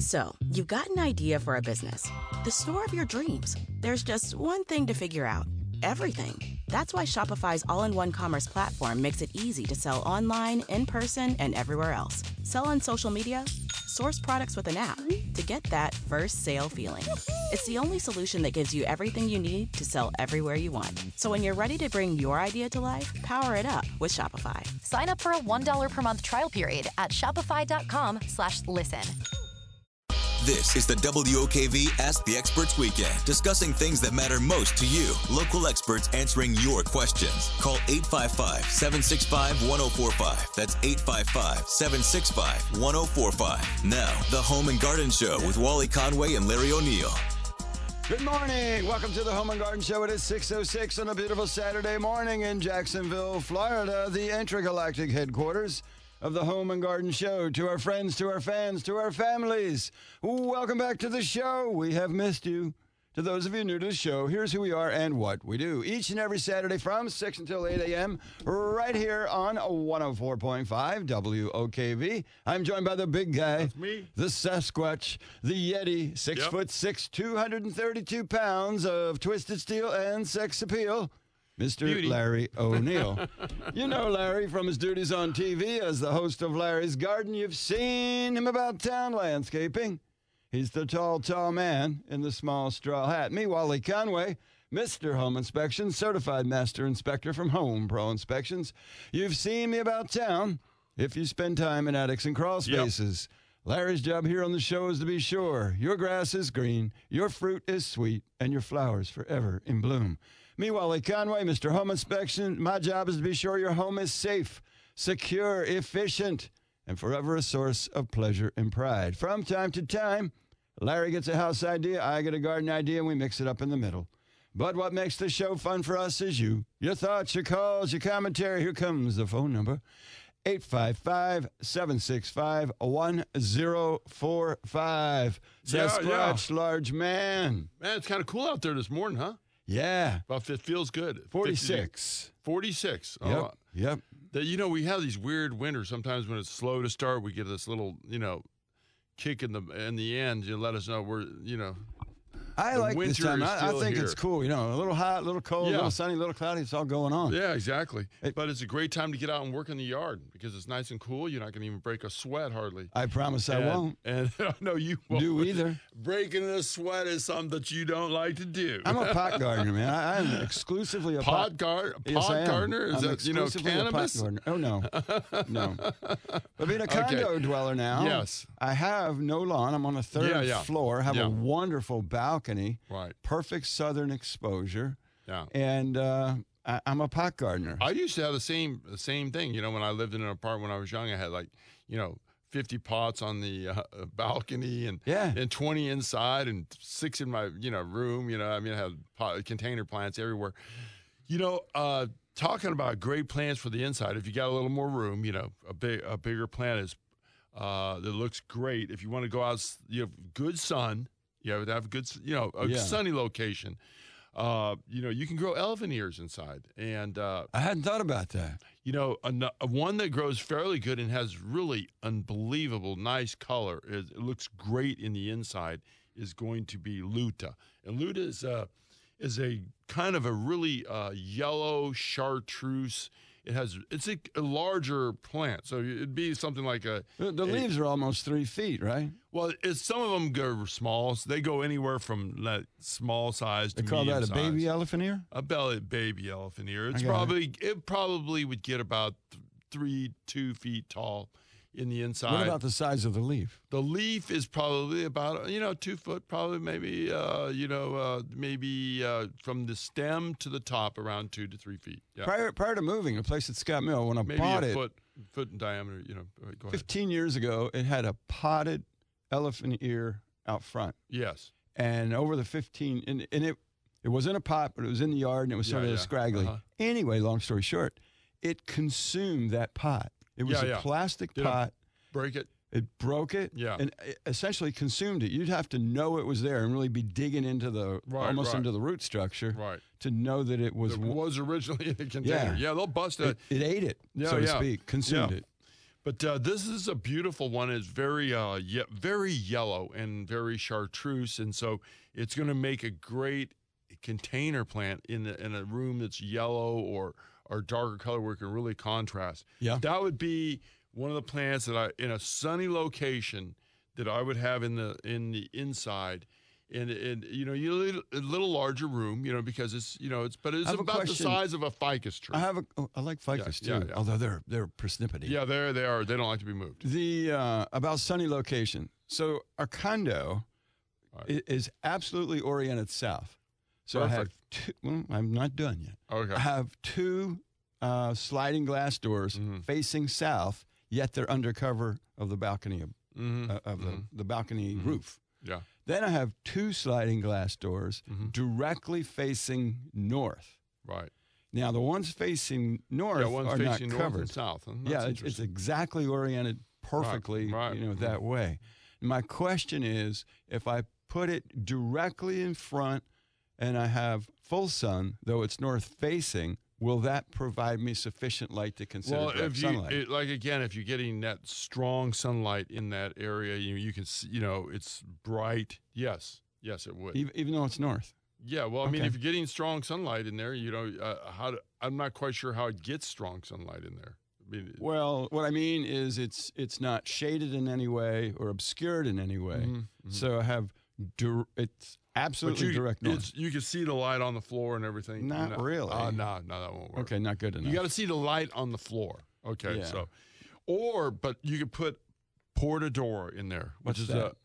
So, you've got an idea for a business, the store of your dreams. There's just one thing to figure out: everything. That's why Shopify's all-in-one commerce platform makes it easy to sell online, in person, and everywhere else. Sell on social media, source products with an app to get that first sale feeling. It's the only solution that gives you everything you need to sell everywhere you want. So when you're ready to bring your idea to life, power it up with Shopify. Sign up for a $1 per month trial period at shopify.com/listen. This is the WOKV Ask the Experts Weekend, discussing things that matter most to you. Local experts answering your questions. Call 855-765-1045. That's 855-765-1045. Now, the Home and Garden Show with Wally Conway and Larry O'Neill. Good morning. Welcome to the Home and Garden Show. It is 6:06 on a beautiful Saturday morning in Jacksonville, Florida, the intergalactic headquarters of the Home and Garden Show. To our friends, to our fans, to our families, welcome back to the show. We have missed you. To those of you new to the show, here's who we are and what we do. Each and every Saturday from 6 until 8 a.m. right here on 104.5 WOKV. I'm joined by the big guy. That's me. The Sasquatch, the Yeti, 6'6", 232 pounds of twisted steel and sex appeal. Mr. Beauty. Larry O'Neill. You know Larry from his duties on TV as the host of Larry's Garden. You've seen him about town landscaping. He's the tall man in the small straw hat. Me, Wally Conway, Mr. Home Inspection, certified master inspector from Home Pro Inspections. You've seen me about town if you spend time in attics and crawl spaces. Yep. Larry's job here on the show is to be sure your grass is green, your fruit is sweet, and your flowers forever in bloom. Me, Wally Conway, Mr. Home Inspection. My job is to be sure your home is safe, secure, efficient, and forever a source of pleasure and pride. From time to time, Larry gets a house idea, I get a garden idea, and we mix it up in the middle. But what makes the show fun for us is you. Your thoughts, your calls, your commentary. Here comes the phone number. 855-765-1045. Sasquatch, large man. Man, it's kind of cool out there this morning, huh? Yeah. But it feels good. 46. 46. Yep. We have these weird winters. Sometimes when it's slow to start, we get this little, kick in the end. You let us know we're, I like this time. I think here. It's cool. A little hot, a little cold, a little sunny, a little cloudy. It's all going on. Yeah, exactly. But it's a great time to get out and work in the yard because it's nice and cool. You're not going to even break a sweat hardly. I promise I won't. And no, you won't. Do either. Breaking a sweat is something that you don't like to do. I'm a pot gardener, man. I'm exclusively a pot gardener. Yes, I am. Gardener? Is that cannabis? A pot gardener. Oh no. But being a condo dweller now, yes, I have no lawn. I'm on a third floor. I have a wonderful balcony. Right. Perfect southern exposure. Yeah. And I'm a pot gardener. I used to have the same thing. When I lived in an apartment when I was young, I had 50 pots on the balcony and 20 inside and 6 in my room. I had container plants everywhere. Talking about great plants for the inside. If you got a little more room, a bigger plant is that looks great. If you want to go out, you have good sun. You have to have good, sunny location. You can grow elephant ears inside. And I hadn't thought about that. One that grows fairly good and has really unbelievable nice color. It looks great in the inside is going to be Luta. And Luta is a kind of a really yellow chartreuse. It's a larger plant, so it'd be something like the leaves are almost 3 feet, right? Well, some of them go small. So they go anywhere from that small size to medium size. They call that a baby elephant ear? A baby elephant ear. It probably would get about 2 feet tall in the inside. What about the size of the leaf? The leaf is probably about 2 foot, probably maybe from the stem to the top around 2 to 3 feet. Yeah. Prior to moving, the place at Scott Mill, when I bought it, foot in diameter. Go ahead. 15 years ago, it had a potted elephant ear out front. Yes. And over the 15, and it was in a pot, but it was in the yard, and it was sort of scraggly. Uh-huh. Anyway, long story short, it consumed that pot. It was a plastic pot. Break it? It broke it, and it essentially consumed it. You'd have to know it was there and really be digging into the into the root structure to know that it was originally in the container. Yeah, they'll bust it. It ate it, so to speak, consumed it. But this is a beautiful one. It's very very yellow and very chartreuse, and so it's going to make a great container plant in a room that's yellow or darker color where it can really contrast. Yeah. That would be one of the plants that in a sunny location that I would have in the inside. And you need a little larger room, because it's but it's about the size of a ficus tree. I like ficus too, yeah. although they're persnippety. Yeah, they are. They don't like to be moved. The about sunny location. So our condo is absolutely oriented south. So Perfect. I have two. Well, I'm not done yet. Okay. I have two sliding glass doors facing south, yet they're under cover of the balcony of the balcony roof. Yeah. Then I have two sliding glass doors directly facing north. Right. Now, the ones facing north one's are facing not north covered. and south. And Yeah, that's it's exactly oriented perfectly, Right. that way. And my question is, if I put it directly in front and I have full sun, though it's north facing, will that provide me sufficient light to consider direct sunlight? If you're getting that strong sunlight in that area, you can see, it's bright. Yes, it would. Even though it's north? Yeah, well, I mean, if you're getting strong sunlight in there, I'm not quite sure how it gets strong sunlight in there. Well, what I mean is it's not shaded in any way or obscured in any way. So I have it's absolutely direct north. You can see the light on the floor and everything. Not really. No, that won't work. Okay, not good enough. You got to see the light on the floor. Okay, Yeah. but you could put Portadora in there, which is that?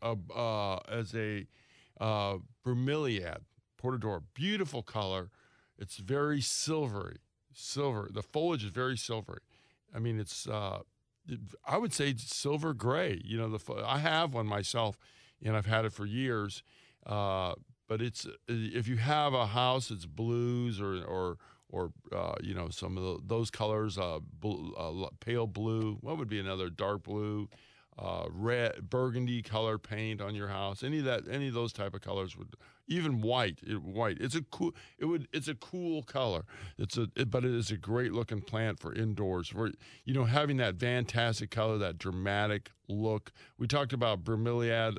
a bromeliad. Portadora, beautiful color. It's very silvery. The foliage is very silvery. I mean, it's I would say silver gray. I have one myself, and I've had it for years. But it's if you have a house that's blues or some of those colors, pale blue. What would be another dark blue? Red, burgundy color paint on your house. Any of those type of colors would, even white. It's a cool color. But it is a great looking plant for indoors. For having that fantastic color, that dramatic look. We talked about bromeliad,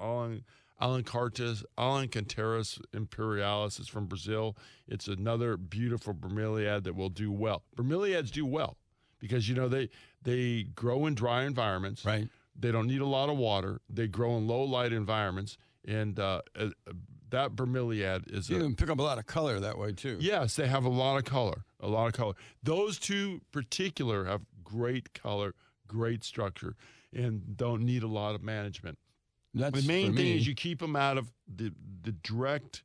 Alencanteras imperialis is from Brazil. It's another beautiful bromeliad that will do well. Bromeliads do well because they grow in dry environments. Right. They don't need a lot of water. They grow in low light environments, and that bromeliad is. You can pick up a lot of color that way too. Yes, they have a lot of color. Those two particular have great color, great structure, and don't need a lot of management. The main thing is you keep them out of the direct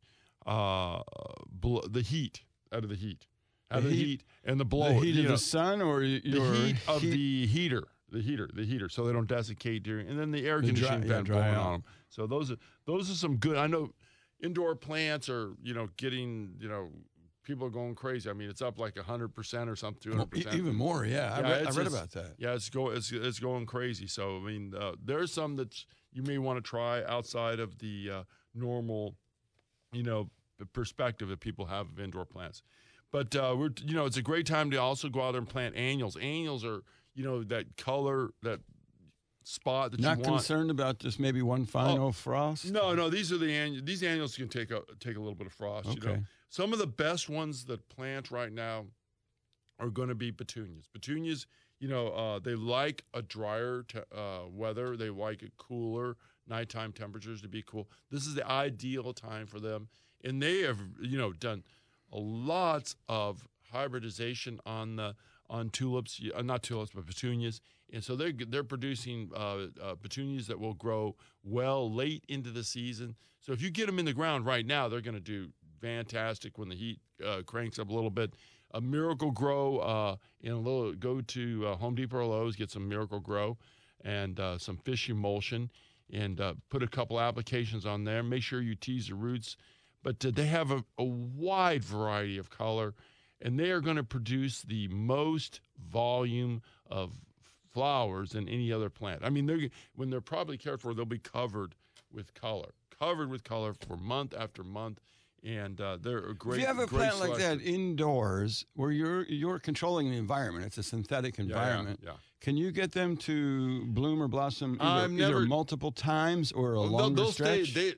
the heat, out of the heat. Out of the heat and the blow. The heat of the sun or the heat of the heater. The heater, so they don't desiccate during, and then the air conditioning vent blowing on them. So those are some good. I know indoor plants are getting people are going crazy. I mean, it's up like 100% or something, 200%. Even more, yeah. I read about that. Yeah, it's going crazy. So I mean, there's some that you may want to try outside of the normal, perspective that people have of indoor plants. But it's a great time to also go out there and plant annuals. Annuals are that color, that spot that Not you want. Not concerned about just maybe one final frost? No. These are these annuals can take a little bit of frost. Okay. Some of the best ones that plant right now are going to be petunias. Petunias, they like a drier weather. They like it cooler, nighttime temperatures to be cool. This is the ideal time for them, and they have done lots of hybridization on tulips, not tulips, but petunias. And so they're producing petunias that will grow well late into the season. So if you get them in the ground right now, they're going to do fantastic when the heat cranks up a little bit. A Miracle Grow, go to Home Depot or Lowe's, get some Miracle Grow and some fish emulsion, and put a couple applications on there. Make sure you tease the roots. But they have a wide variety of color, and they are going to produce the most volume of flowers than any other plant. I mean, when they're properly cared for, they'll be covered with color for month after month. and they're a great. If you have a great plant like that selection. indoors, where you're controlling the environment, it's a synthetic environment. Yeah. Can you get them to bloom or blossom I've either never- multiple times or a Well, longer they'll stretch? stay.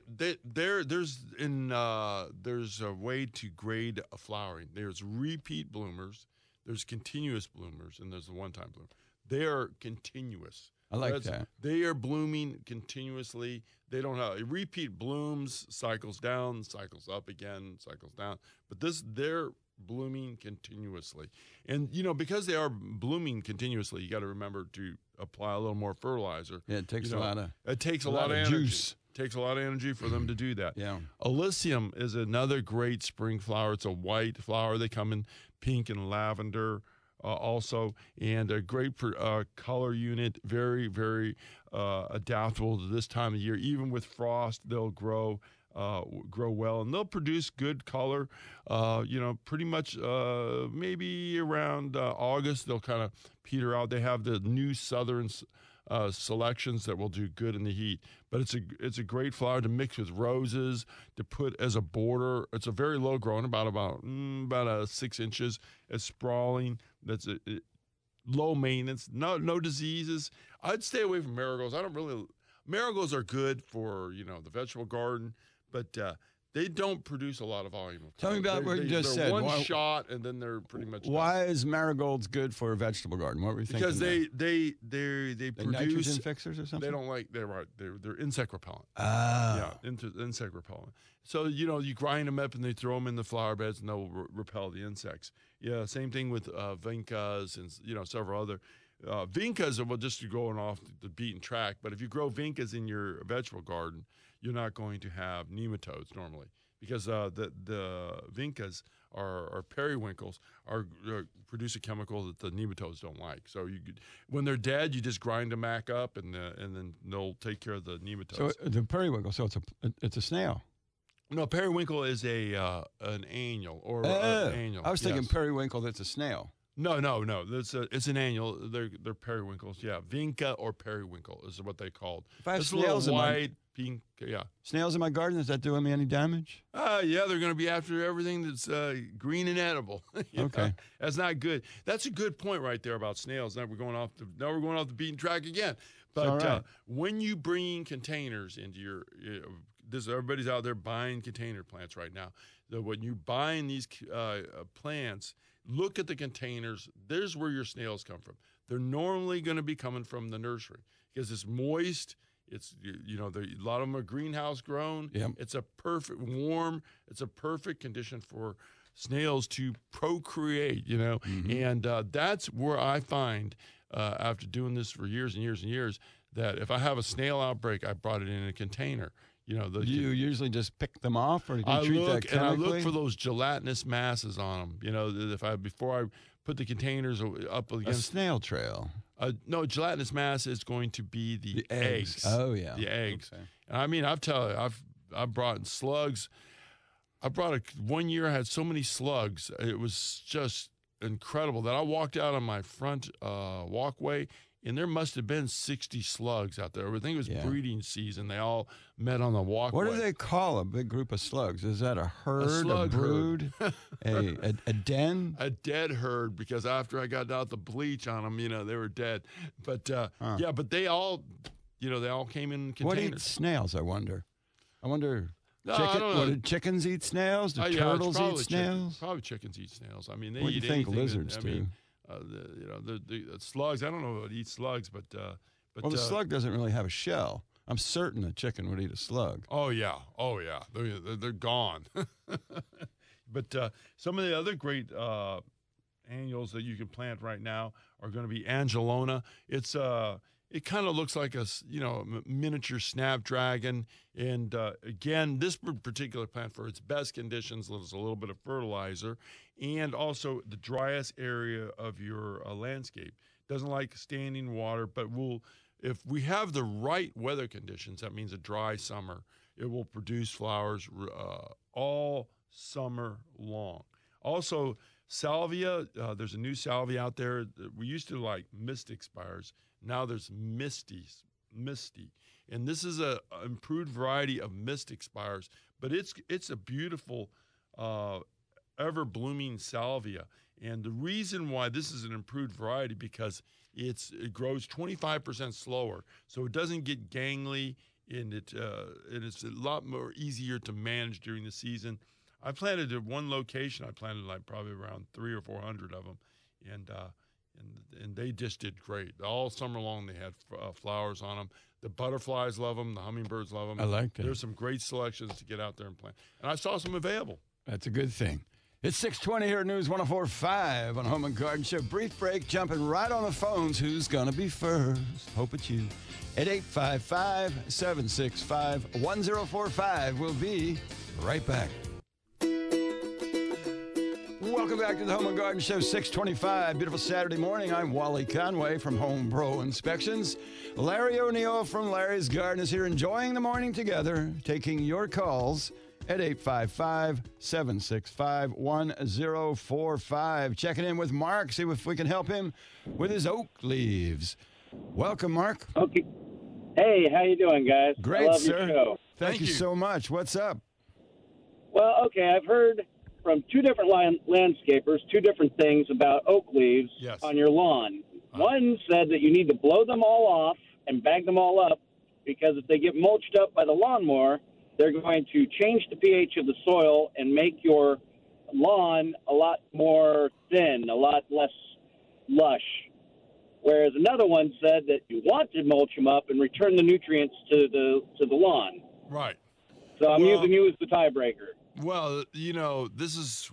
There's a way to grade a flowering. There's repeat bloomers, there's continuous bloomers, and there's the one-time bloomer. They are continuous. I like that. They are blooming continuously. They don't have repeat blooms, cycles down, cycles up again, cycles down. But they're blooming continuously. And, because they are blooming continuously, you got to remember to apply a little more fertilizer. Yeah, it takes a lot of energy. juice. Takes a lot of energy for them to do that. Yeah. Alyssium is another great spring flower. It's a white flower. They come in pink and lavender also, and a great color unit. Very, very adaptable to this time of year. Even with frost, they'll grow well, and they'll produce good color. Pretty much maybe around August, they'll kind of peter out. They have the new southern selections that will do good in the heat. But it's a great flower to mix with roses, to put as a border. It's a very low growing, about 6 inches. It's sprawling. That's low maintenance. No diseases. I'd stay away from marigolds. Marigolds are good for the vegetable garden, but they don't produce a lot of volume of Tell me color. about what you just they're said. One shot, and then they're pretty much done. Why is marigolds good for a vegetable garden? What were you thinking? Because they produce nitrogen fixers or something. They don't like. They're insect repellent. Ah. Yeah, insect repellent. So you grind them up and they throw them in the flower beds and they'll repel the insects. Yeah, same thing with vincas and several other. Vincas are just going off the beaten track, but if you grow vincas in your vegetable garden, you're not going to have nematodes normally because the vincas are periwinkles produce a chemical that the nematodes don't like. So when they're dead, you just grind them back up and then they'll take care of the nematodes. So the periwinkle, it's a snail. No, periwinkle is an annual or an annual. I was thinking yes. periwinkle that's a snail. No. It's an annual. They're periwinkles. Yeah, vinca or periwinkle is what they called. If I have it's snails a little white, pink. Yeah. Snails in my garden, is that doing me any damage? Yeah, they're going to be after everything that's green and edible. Okay. That's not good. That's a good point right there about snails. Now we're going off the beaten track again. But all right. when you bring containers into your everybody's out there buying container plants right now. When you buying these plants, look at the containers. There's where your snails come from. They're normally going to be coming from the nursery because it's moist. It's a lot of them are greenhouse grown. Yep. It's a perfect warm. It's a perfect condition for snails to procreate. Mm-hmm. And that's where I find after doing this for years and years and years that if I have a snail outbreak, I brought it in a container. You usually just pick them off, or do you treat that chemically? And I look for those gelatinous masses on them. Before I put the containers up against a snail trail. No, gelatinous mass is going to be the eggs. Oh yeah, the eggs. Okay. And I mean, I've brought in slugs. One year I had so many slugs. It was just incredible that I walked out on my front walkway. And there must have been 60 slugs out there. I think it was breeding season. They all met on the walkway. What do they call a big group of slugs? Is that a herd, slug a brood, a den? A dead herd, because after I got out the bleach on them, they were dead. But, but they all, they all came in containers. What eat snails, I wonder? I don't know. Do chickens eat snails? Do turtles eat snails? Probably chickens eat snails. I mean, they what eat do you think anything. lizards do? The slugs. I don't know what eat slugs, but the slug doesn't really have a shell. I'm certain a chicken would eat a slug. Oh yeah, they're gone. But some of the other great annuals that you can plant right now are going to be Angelona. It kind of looks like a miniature snapdragon, and again, this particular plant for its best conditions needs a little bit of fertilizer, and also the driest area of your landscape. Doesn't like standing water, but if we have the right weather conditions, that means a dry summer, it will produce flowers all summer long. Also, salvia, there's a new salvia out there. We used to like mystic spires. Now there's Misty. And this is a improved variety of mystic spires, but it's a beautiful, ever blooming salvia. And the reason why this is an improved variety because it grows 25% slower, so it doesn't get gangly, and it's a lot more easier to manage during the season. I planted at one location. I planted like probably around 300 or 400 of them, and they just did great all summer long. They had flowers on them. The butterflies love them. The hummingbirds love them. I like that. There's some great selections to get out there and plant, and I saw some available. That's a good thing. It's 6:20 here at News 104.5 on Home and Garden Show. Brief break, jumping right on the phones. Who's going to be first? Hope it's you. At 855-765-1045. We'll be right back. Welcome back to the Home and Garden Show, 625. Beautiful Saturday morning. I'm Wally Conway from Home Pro Inspections. Larry O'Neill from Larry's Garden is here enjoying the morning together, taking your calls at 855-765-1045. Checking in with Mark, see if we can help him with his oak leaves. Welcome, Mark. Okay. Hey, how you doing, guys? Great, I love sir. your show. Thank you so much. What's up? Well, okay, I've heard from two different landscapers, two different things about oak leaves on your lawn. One said that you need to blow them all off and bag them all up because if they get mulched up by the lawnmower, they're going to change the pH of the soil and make your lawn a lot more thin, a lot less lush. Whereas another one said that you want to mulch them up and return the nutrients to the lawn. Right. So I'm using you as the tiebreaker. Well, this is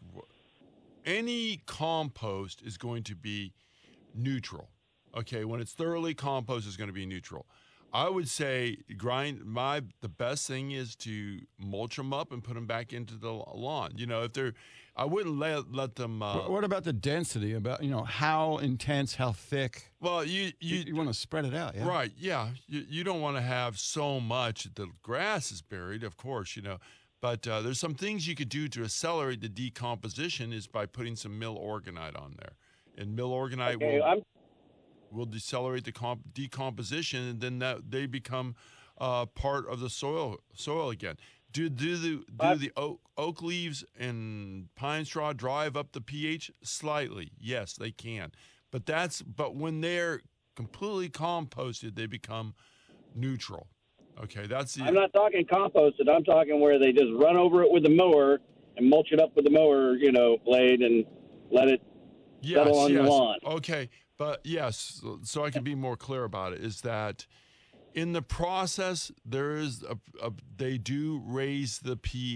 any compost is going to be neutral. Okay, when it's thoroughly compost, it's going to be neutral. I would say the best thing is to mulch them up and put them back into the lawn. If they're, I wouldn't let them. What about the density? About how intense, how thick? Well, you want to spread it out, yeah. Right? Yeah, you don't want to have so much that the grass is buried, of course. But there's some things you could do to accelerate the decomposition is by putting some mill organite on there, and mill organite will decelerate the decomposition, and then they become part of the soil again. Do the oak leaves and pine straw drive up the pH slightly? Yes, they can. But when they're completely composted, they become neutral. Okay, I'm not talking composted. I'm talking where they just run over it with the mower and mulch it up with the mower, blade and let it settle on the lawn. Okay. But yes, so I can be more clear about it, is that in the process, there is they do raise the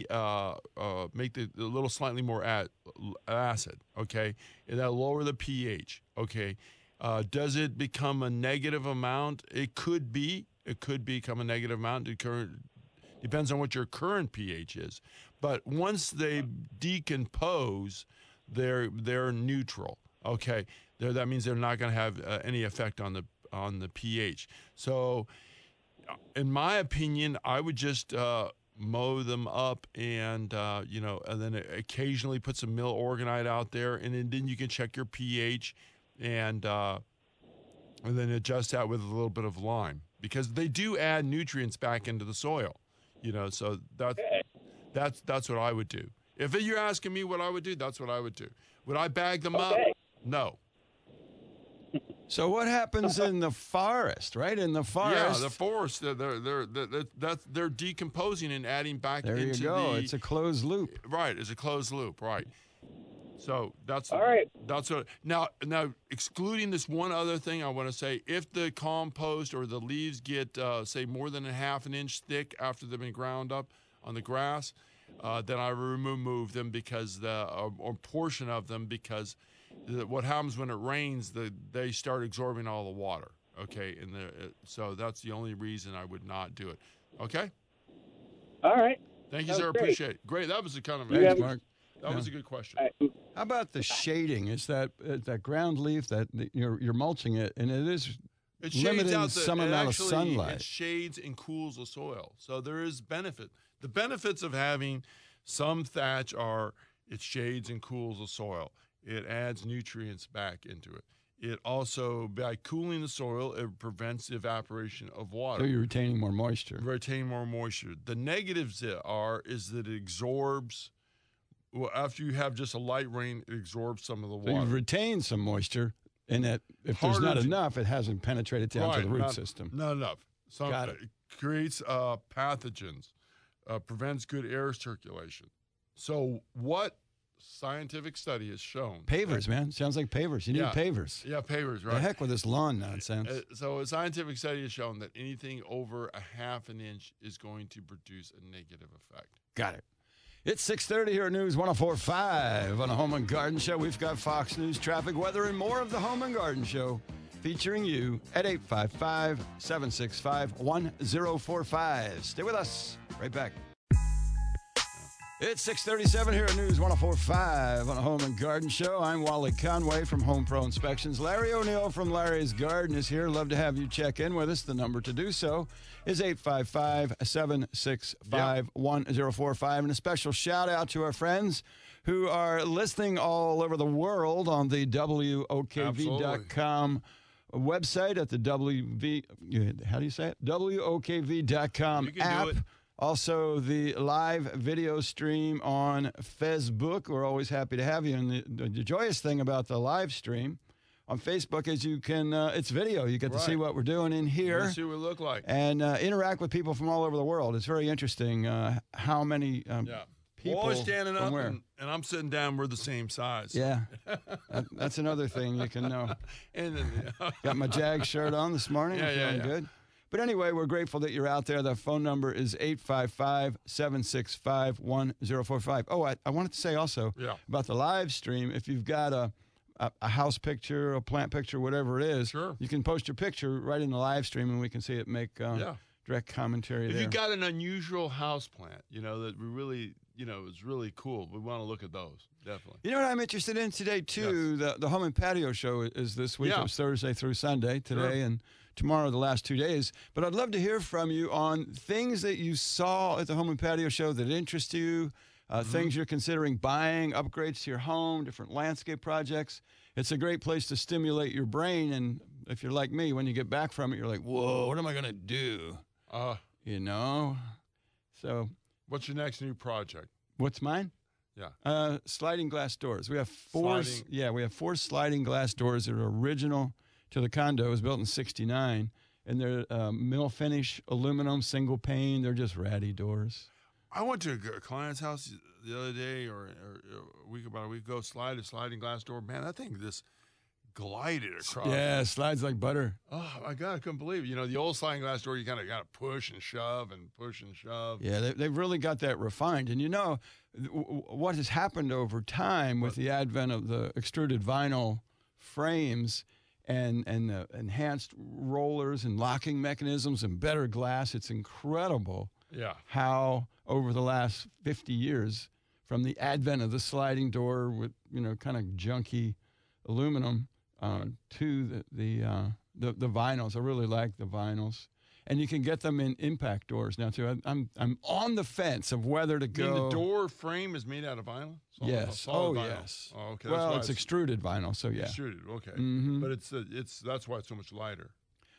make the a little slightly more acid, okay? And that lower the pH, okay? Does it become a negative amount? It could be. It could become a negative amount. Depends on what your current pH is. But once they decompose, they're neutral, okay? That means they're not going to have any effect on the pH. So, in my opinion, I would just mow them up and and then occasionally put some mill organite out there, and then you can check your pH and then adjust that with a little bit of lime because they do add nutrients back into the soil. So that's what I would do. If you're asking me what I would do, that's what I would do. Would I bag them up? No. So what happens in the forest, right? In the forest. Yeah, the forest, they're decomposing and adding back into the... There you go. It's a closed loop. Right, it's a closed loop, right. So that's... All right. That's what... Now, excluding this one other thing, I want to say, if the compost or the leaves get, say, more than a half an inch thick after they've been ground up on the grass, then I remove them because or portion of them because... What happens when it rains, they start absorbing all the water, okay? So that's the only reason I would not do it, okay? All right. Thank you, sir. Great. Appreciate it. Great. That was the kind of... Thanks, Mark. That was a good question. How about the shading? Is that ground leaf that you're mulching it, and it is limiting some amount of sunlight. It shades and cools the soil, so there is benefit. The benefits of having some thatch are it shades and cools the soil. It adds nutrients back into it. It also, by cooling the soil, it prevents the evaporation of water. So you're retaining more moisture. Retaining more moisture. The negatives is that it absorbs. Well, after you have just a light rain, it absorbs some of the water. So you've retained some moisture, and that if there's not enough, it hasn't penetrated down to the root system. Not enough. Got it. It creates pathogens, prevents good air circulation. So what scientific study has shown? Pavers, man. Sounds like pavers. You need pavers. Yeah, pavers, right? The heck with this lawn nonsense. So a scientific study has shown that anything over a half an inch is going to produce a negative effect. Got it. It's 6:30 here at News 104.5 on the Home and Garden Show. We've got Fox News, traffic, weather, and more of the Home and Garden Show featuring you at 855-765-1045. Stay with us. Right back. It's 6:37 here at News 104.5 on the Home and Garden Show. I'm Wally Conway from Home Pro Inspections. Larry O'Neill from Larry's Garden is here. Love to have you check in with us. The number to do so is 855-765-1045. And a special shout out to our friends who are listening all over the world on the WOKV.com website at the WOKV.com app. Also, the live video stream on Facebook. We're always happy to have you. And the joyous thing about the live stream on Facebook is you can, it's video. You get to see what we're doing in here. You see what we look like. And interact with people from all over the world. It's very interesting how many people. Always standing up and I'm sitting down. We're the same size. Yeah. That's another thing you can know. And got my Jag shirt on this morning. Feeling good. But anyway, we're grateful that you're out there. The phone number is 855-765-1045. Oh, I wanted to say also about the live stream. If you've got a house picture, a plant picture, whatever it is, you can post your picture right in the live stream, and we can see it make direct commentary there. If you've got an unusual house plant, that we really, is really cool, we want to look at those, definitely. You know what I'm interested in today, too? Yes. The Home and Patio Show is this week. It was Thursday through Sunday, today and tomorrow, the last 2 days. But I'd love to hear from you on things that you saw at the Home and Patio Show that interest you, things you're considering buying, upgrades to your home, different landscape projects. It's a great place to stimulate your brain. And if you're like me, when you get back from it, you're like, whoa, what am I going to do? So what's your next new project? What's mine? Yeah. Sliding glass doors. We have four sliding glass doors that are original to the condo. It was built in 1969, and they're mill finish aluminum single pane. They're just ratty doors. I went to a client's house the other day or about a week ago, sliding glass door. Man, that thing just glided across. Yeah, it slides like butter. Oh, my God, I couldn't believe it. The old sliding glass door, you kind of got to push and shove and push and shove. Yeah, they've really got that refined. And what has happened over time with the advent of the extruded vinyl frames and the enhanced rollers and locking mechanisms and better glass, it's incredible how over the last 50 years, from the advent of the sliding door with, kind of junky aluminum to the vinyls. I really like the vinyls. And you can get them in impact doors now, too. I'm on the fence of whether to go. You mean the door frame is made out of vinyl? Yes. Vinyl. Yes. Oh, okay. Well, it's extruded vinyl, so yeah. Extruded, okay. Mm-hmm. But that's why it's so much lighter.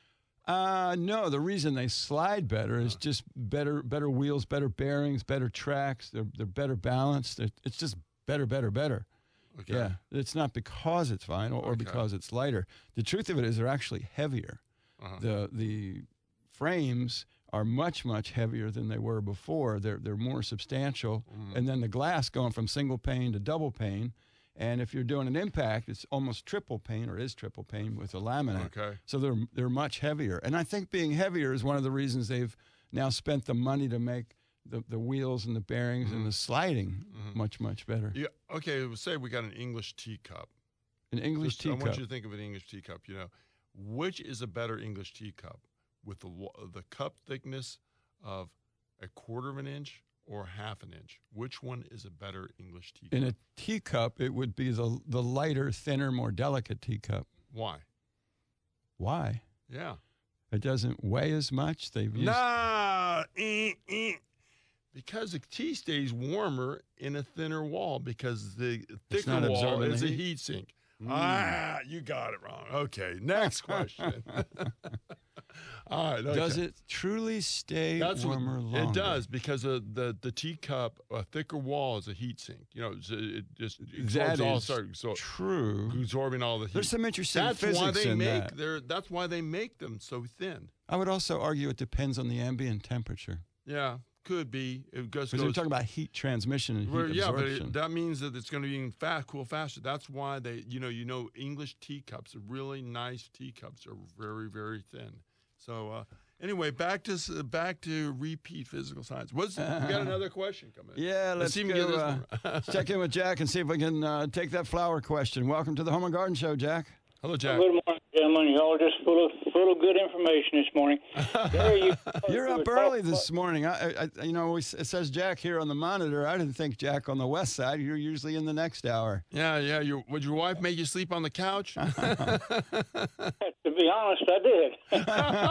No, the reason they slide better is just better wheels, better bearings, better tracks. They're better balanced. It's just better. Okay. Yeah, it's not because it's vinyl or because it's lighter. The truth of it is they're actually heavier. The frames are much, much heavier than they were before. They're more substantial. And then the glass going from single pane to double pane. And if you're doing an impact, it's almost triple pane, or is triple pane with a laminate. Okay. So they're much heavier. And I think being heavier is one of the reasons they've now spent the money to make the wheels and the bearings and the sliding much, much better. Yeah. Okay, say we got an English teacup. An English teacup. I want you to think of an English teacup. Which is a better English teacup? With the cup thickness of a quarter of an inch or half an inch? Which one is a better English teacup? In a teacup, it would be the lighter, thinner, more delicate teacup. Why? Yeah. It doesn't weigh as much. Because the tea stays warmer in a thinner wall because the thicker wall is a heat sink. You got it wrong. Okay, next question. All right. Okay. Does it truly stay warmer longer? It does, because the teacup, a thicker wall is a heat sink. It just true. Absorbing all the heat. There's some interesting physics in that. That's why they make them so thin. I would also argue it depends on the ambient temperature. Yeah, could be. Because we're talking about heat transmission and heat absorption. But that means that it's going to be cool faster. That's why they, English teacups, really nice teacups, are very, very thin. So anyway, back to repeat physical science. We got another question coming? Yeah, let's go, check in with Jack and see if we can take that flower question. Welcome to the Home and Garden Show, Jack. Hello, Jack. Good morning, gentlemen. Y'all just full of good information this morning. You're up early this morning. It says Jack here on the monitor. I didn't think Jack on the west side. You're usually in the next hour. Yeah. Would your wife make you sleep on the couch? To be honest, I did.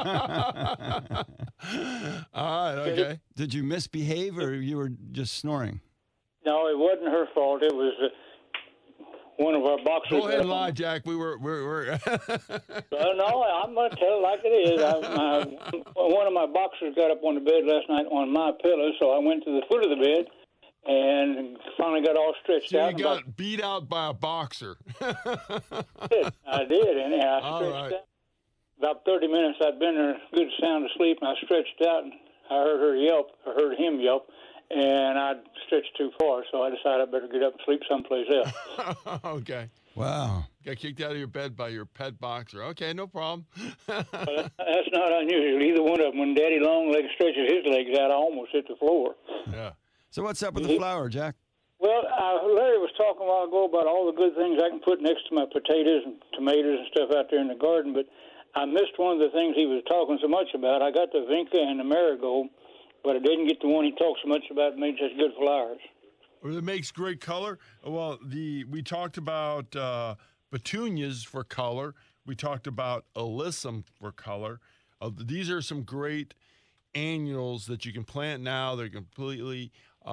All right, okay. Did you misbehave or you were just snoring? No, it wasn't her fault. It was one of our boxers. Go ahead and lie, Jack. We're Well, no, I'm going to tell it like it is. One of my boxers got up on the bed last night on my pillow, so I went to the foot of the bed and finally got all stretched out. So you got beat out by a boxer. I did, and I stretched out. About 30 minutes, I'd been there, good sound asleep, and I stretched out, and I heard him yelp, and I stretched too far, so I decided I better get up and sleep someplace else. Okay. Wow. Got kicked out of your bed by your pet boxer. Okay, no problem. That's not unusual. Either one of them, when Daddy Longlegs stretches his legs out, I almost hit the floor. Yeah. So what's up with the flower, Jack? Well, Larry was talking a while ago about all the good things I can put next to my potatoes and tomatoes and stuff out there in the garden, but I missed one of the things he was talking so much about. I got the vinca and the marigold, but I didn't get the one he talked so much about that made such good flowers. Well, it makes great color. Well, we talked about petunias for color. We talked about alyssum for color. These are some great annuals that you can plant now. They're completely,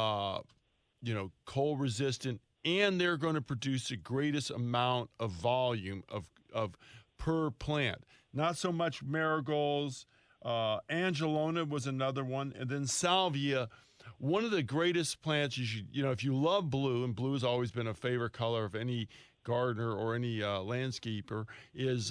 cold resistant, and they're going to produce the greatest amount of volume of per plant. Not so much marigolds. Angelona was another one, and then salvia. One of the greatest plants you should, if you love blue, and blue has always been a favorite color of any gardener or any landscaper, is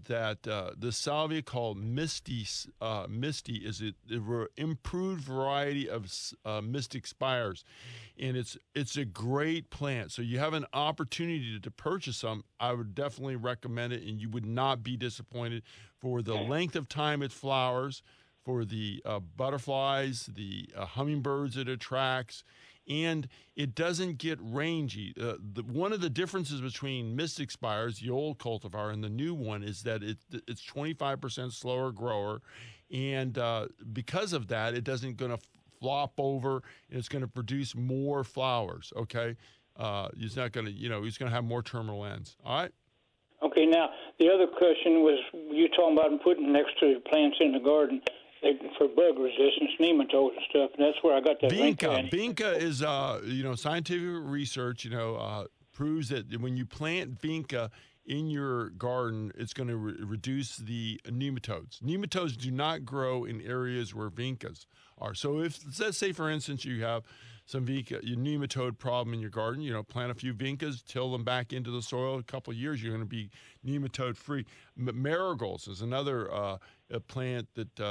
the salvia called Misty. Misty is an improved variety of mystic spires, and it's a great plant. So you have an opportunity to purchase some. I would definitely recommend it, and you would not be disappointed for the length of time it flowers, for the butterflies, the hummingbirds it attracts, and it doesn't get rangy. One of the differences between Mystic Spires, the old cultivar, and the new one is that it's 25% slower grower, and because of that, it doesn't going to flop over, and it's going to produce more flowers. Okay, he's not going to, he's going to have more terminal ends. All right. Okay. Now the other question was you talking about putting next to plants in the garden. For bug resistance, nematodes and stuff, and that's where I got that vinca. Vinca is, scientific research, proves that when you plant vinca in your garden, it's going to reduce the nematodes. Nematodes do not grow in areas where vincas are. So if, let's say, for instance, you have some nematode problem in your garden, plant a few vincas, till them back into the soil. A couple of years, you're going to be nematode free. Marigolds is another a plant that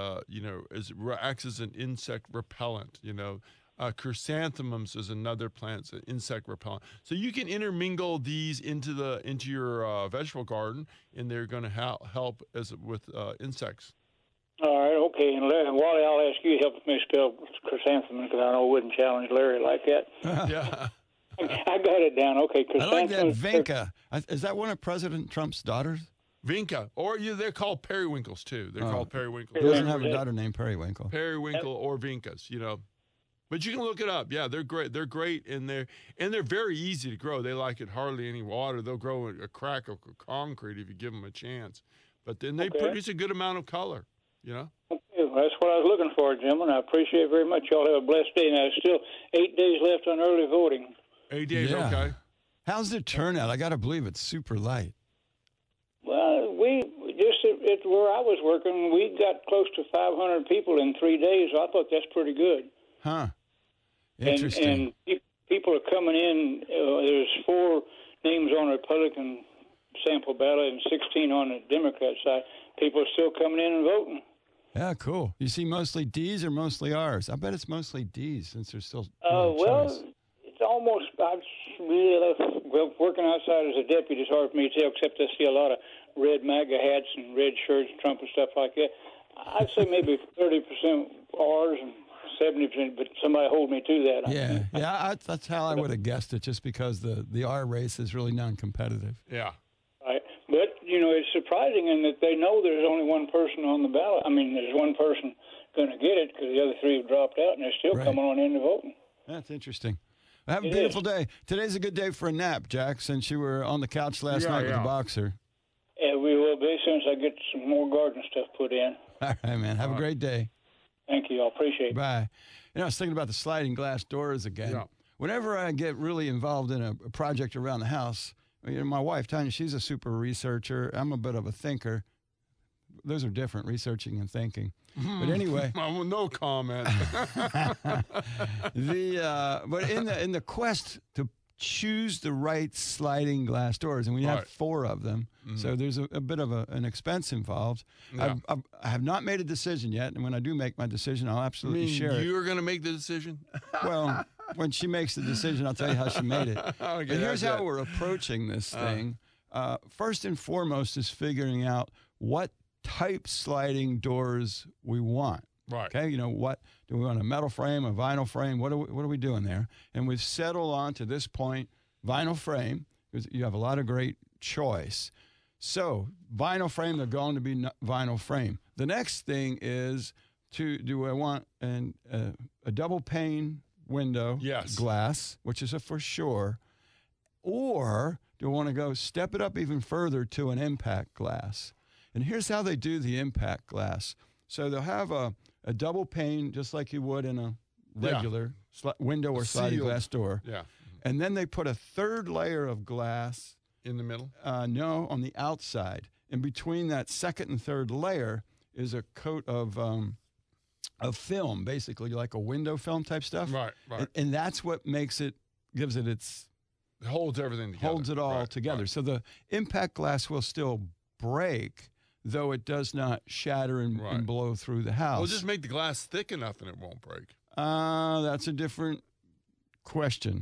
acts as an insect repellent. Chrysanthemums is another plant, it's an insect repellent. So you can intermingle these into your vegetable garden, and they're going to help with insects. All right, okay. And Wally, I'll ask you to help me spell chrysanthemum because I know I wouldn't challenge Larry like that. Yeah. I got it down. Okay, I like that vinca. Is that one of President Trump's daughters? Vinca, or they're called periwinkles too. They're called periwinkles. He doesn't have a daughter named Periwinkle. Periwinkle or vincas, But you can look it up. Yeah, they're great. They're great, and they're very easy to grow. They like it hardly any water. They'll grow a crack of concrete if you give them a chance. But then they produce a good amount of color. Okay, well, that's what I was looking for, gentlemen. I appreciate it very much. Y'all have a blessed day. Now, there's still 8 days left on early voting. 8 days, okay. How's the turnout? I got to believe it's super light. Well, we just at where I was working, we got close to 500 people in 3 days. So I thought that's pretty good. Huh. Interesting. And people are coming in. There's 4 names on the Republican sample ballot and 16 on the Democrat side. People are still coming in and voting. Yeah, cool. You see mostly D's or mostly R's? I bet it's mostly D's since there's still well, choice. it's almost, well, working outside as a deputy is hard for me to tell, except I see a lot of red MAGA hats and red shirts and Trump and stuff like that. I'd say maybe 30% R's and 70%, but somebody hold me to that. Yeah, that's how I would have guessed it, just because the R race is really non-competitive. Yeah. Right. But, it's surprising in that they know there's only one person on the ballot. I mean, there's one person going to get it because the other 3 have dropped out, and they're still coming on in to voting. That's interesting. Have a beautiful day. Today's a good day for a nap, Jack, since you were on the couch last night with the boxer. Yeah, we will be as soon as I get some more garden stuff put in. All right, man. Have a great day. Thank you. I appreciate it. Bye. I was thinking about the sliding glass doors again. Yeah. Whenever I get really involved in a project around the house, my wife, Tanya, she's a super researcher. I'm a bit of a thinker. Those are different, researching and thinking. But anyway, no comment. But in the quest to choose the right sliding glass doors, and we have 4 of them, so there's a bit of an expense involved. Yeah. I have not made a decision yet, and when I do make my decision, I'll absolutely share it. You're going to make the decision? Well, when she makes the decision, I'll tell you how she made it. Okay, but here's how we're approaching this thing. First and foremost is figuring out what type sliding doors we want. Right. Okay. What do we want? A metal frame, a vinyl frame? What are we doing there? And we've settled on to this point vinyl frame, because you have a lot of great choice. So vinyl frame, they're going to be vinyl frame. The next thing is do I want a double pane window glass, which is a for sure, or do I want to go step it up even further to an impact glass? And here's how they do the impact glass. So they'll have a double pane, just like you would in a regular window or sliding glass door. Yeah. And then they put a 3rd layer of glass. In the middle? No, on the outside. And between that 2nd and 3rd layer is a coat of film, basically like a window film type stuff. Right. And that's what gives it its... It holds everything together. Holds it all together. Right. So the impact glass will still break, though it does not shatter and blow through the house. Well, just make the glass thick enough and it won't break. That's a different question.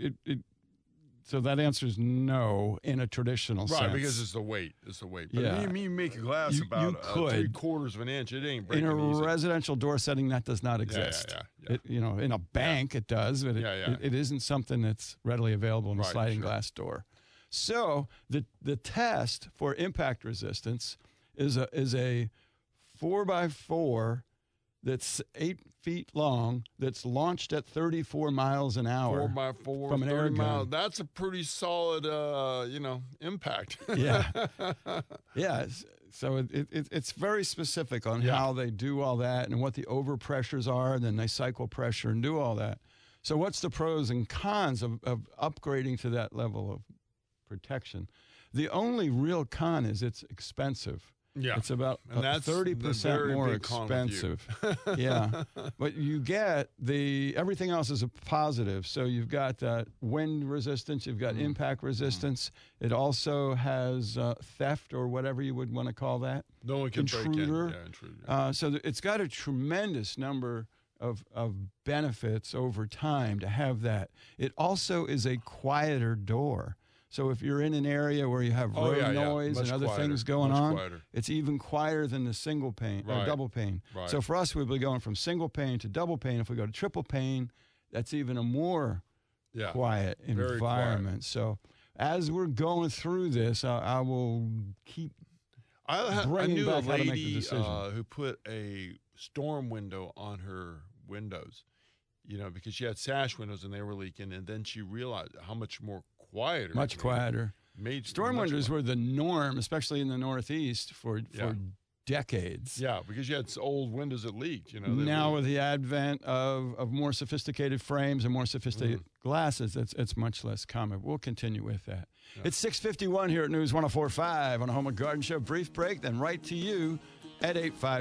So that answer is no in a traditional sense. Right, because it's the weight. But you make a glass about 3/4 of an inch, it ain't breaking in a easy. residential door setting, that does not exist. Yeah. In a bank it does, but it isn't something that's readily available in a sliding glass door. So the test for impact resistance is a 4x4 that's 8 feet long, that's launched at 34 miles an hour. 4x4 from an air gun. miles. That's a pretty solid, impact. Yeah. So it's very specific on how they do all that and what the overpressures are, and then they cycle pressure and do all that. So what's the pros and cons of upgrading to that level of protection? The only real con is it's expensive. Yeah. It's about 30% more expensive. Yeah. But you get everything else is a positive. So you've got wind resistance, you've got impact resistance. It also has theft, or whatever you would want to call that. No one can intruder. break in. Yeah, intruder. So it's got a tremendous number of benefits over time to have that. It also is a quieter door. So if you're in an area where you have road noise and other things going on, it's even quieter than the single pane or double pane. Right. So for us, we'll be going from single pane to double pane. If we go to triple pane, that's even a more quiet environment. Quiet. So as we're going through this, I will keep bringing back how to make the decision. I knew a lady who put a storm window on her windows, because she had sash windows and they were leaking, and then she realized how much more quieter. Much quieter. Storm windows were the norm, especially in the Northeast, for decades. Yeah, because you had old windows that leaked. Now with the advent of more sophisticated frames and more sophisticated glasses, it's much less common. We'll continue with that. Yeah. It's 6:51 here at News 104.5 on the Home and Garden Show. Brief break, then right to you at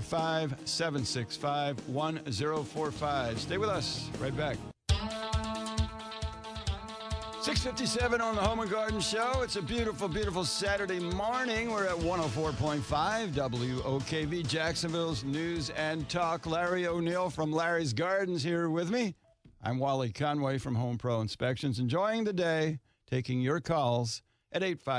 855-765-1045. Stay with us. Right back. 6:57 on the Home and Garden Show. It's a beautiful, beautiful Saturday morning. We're at 104.5 WOKV, Jacksonville's News and Talk. Larry O'Neill from Larry's Gardens here with me. I'm Wally Conway from Home Pro Inspections, enjoying the day, taking your calls at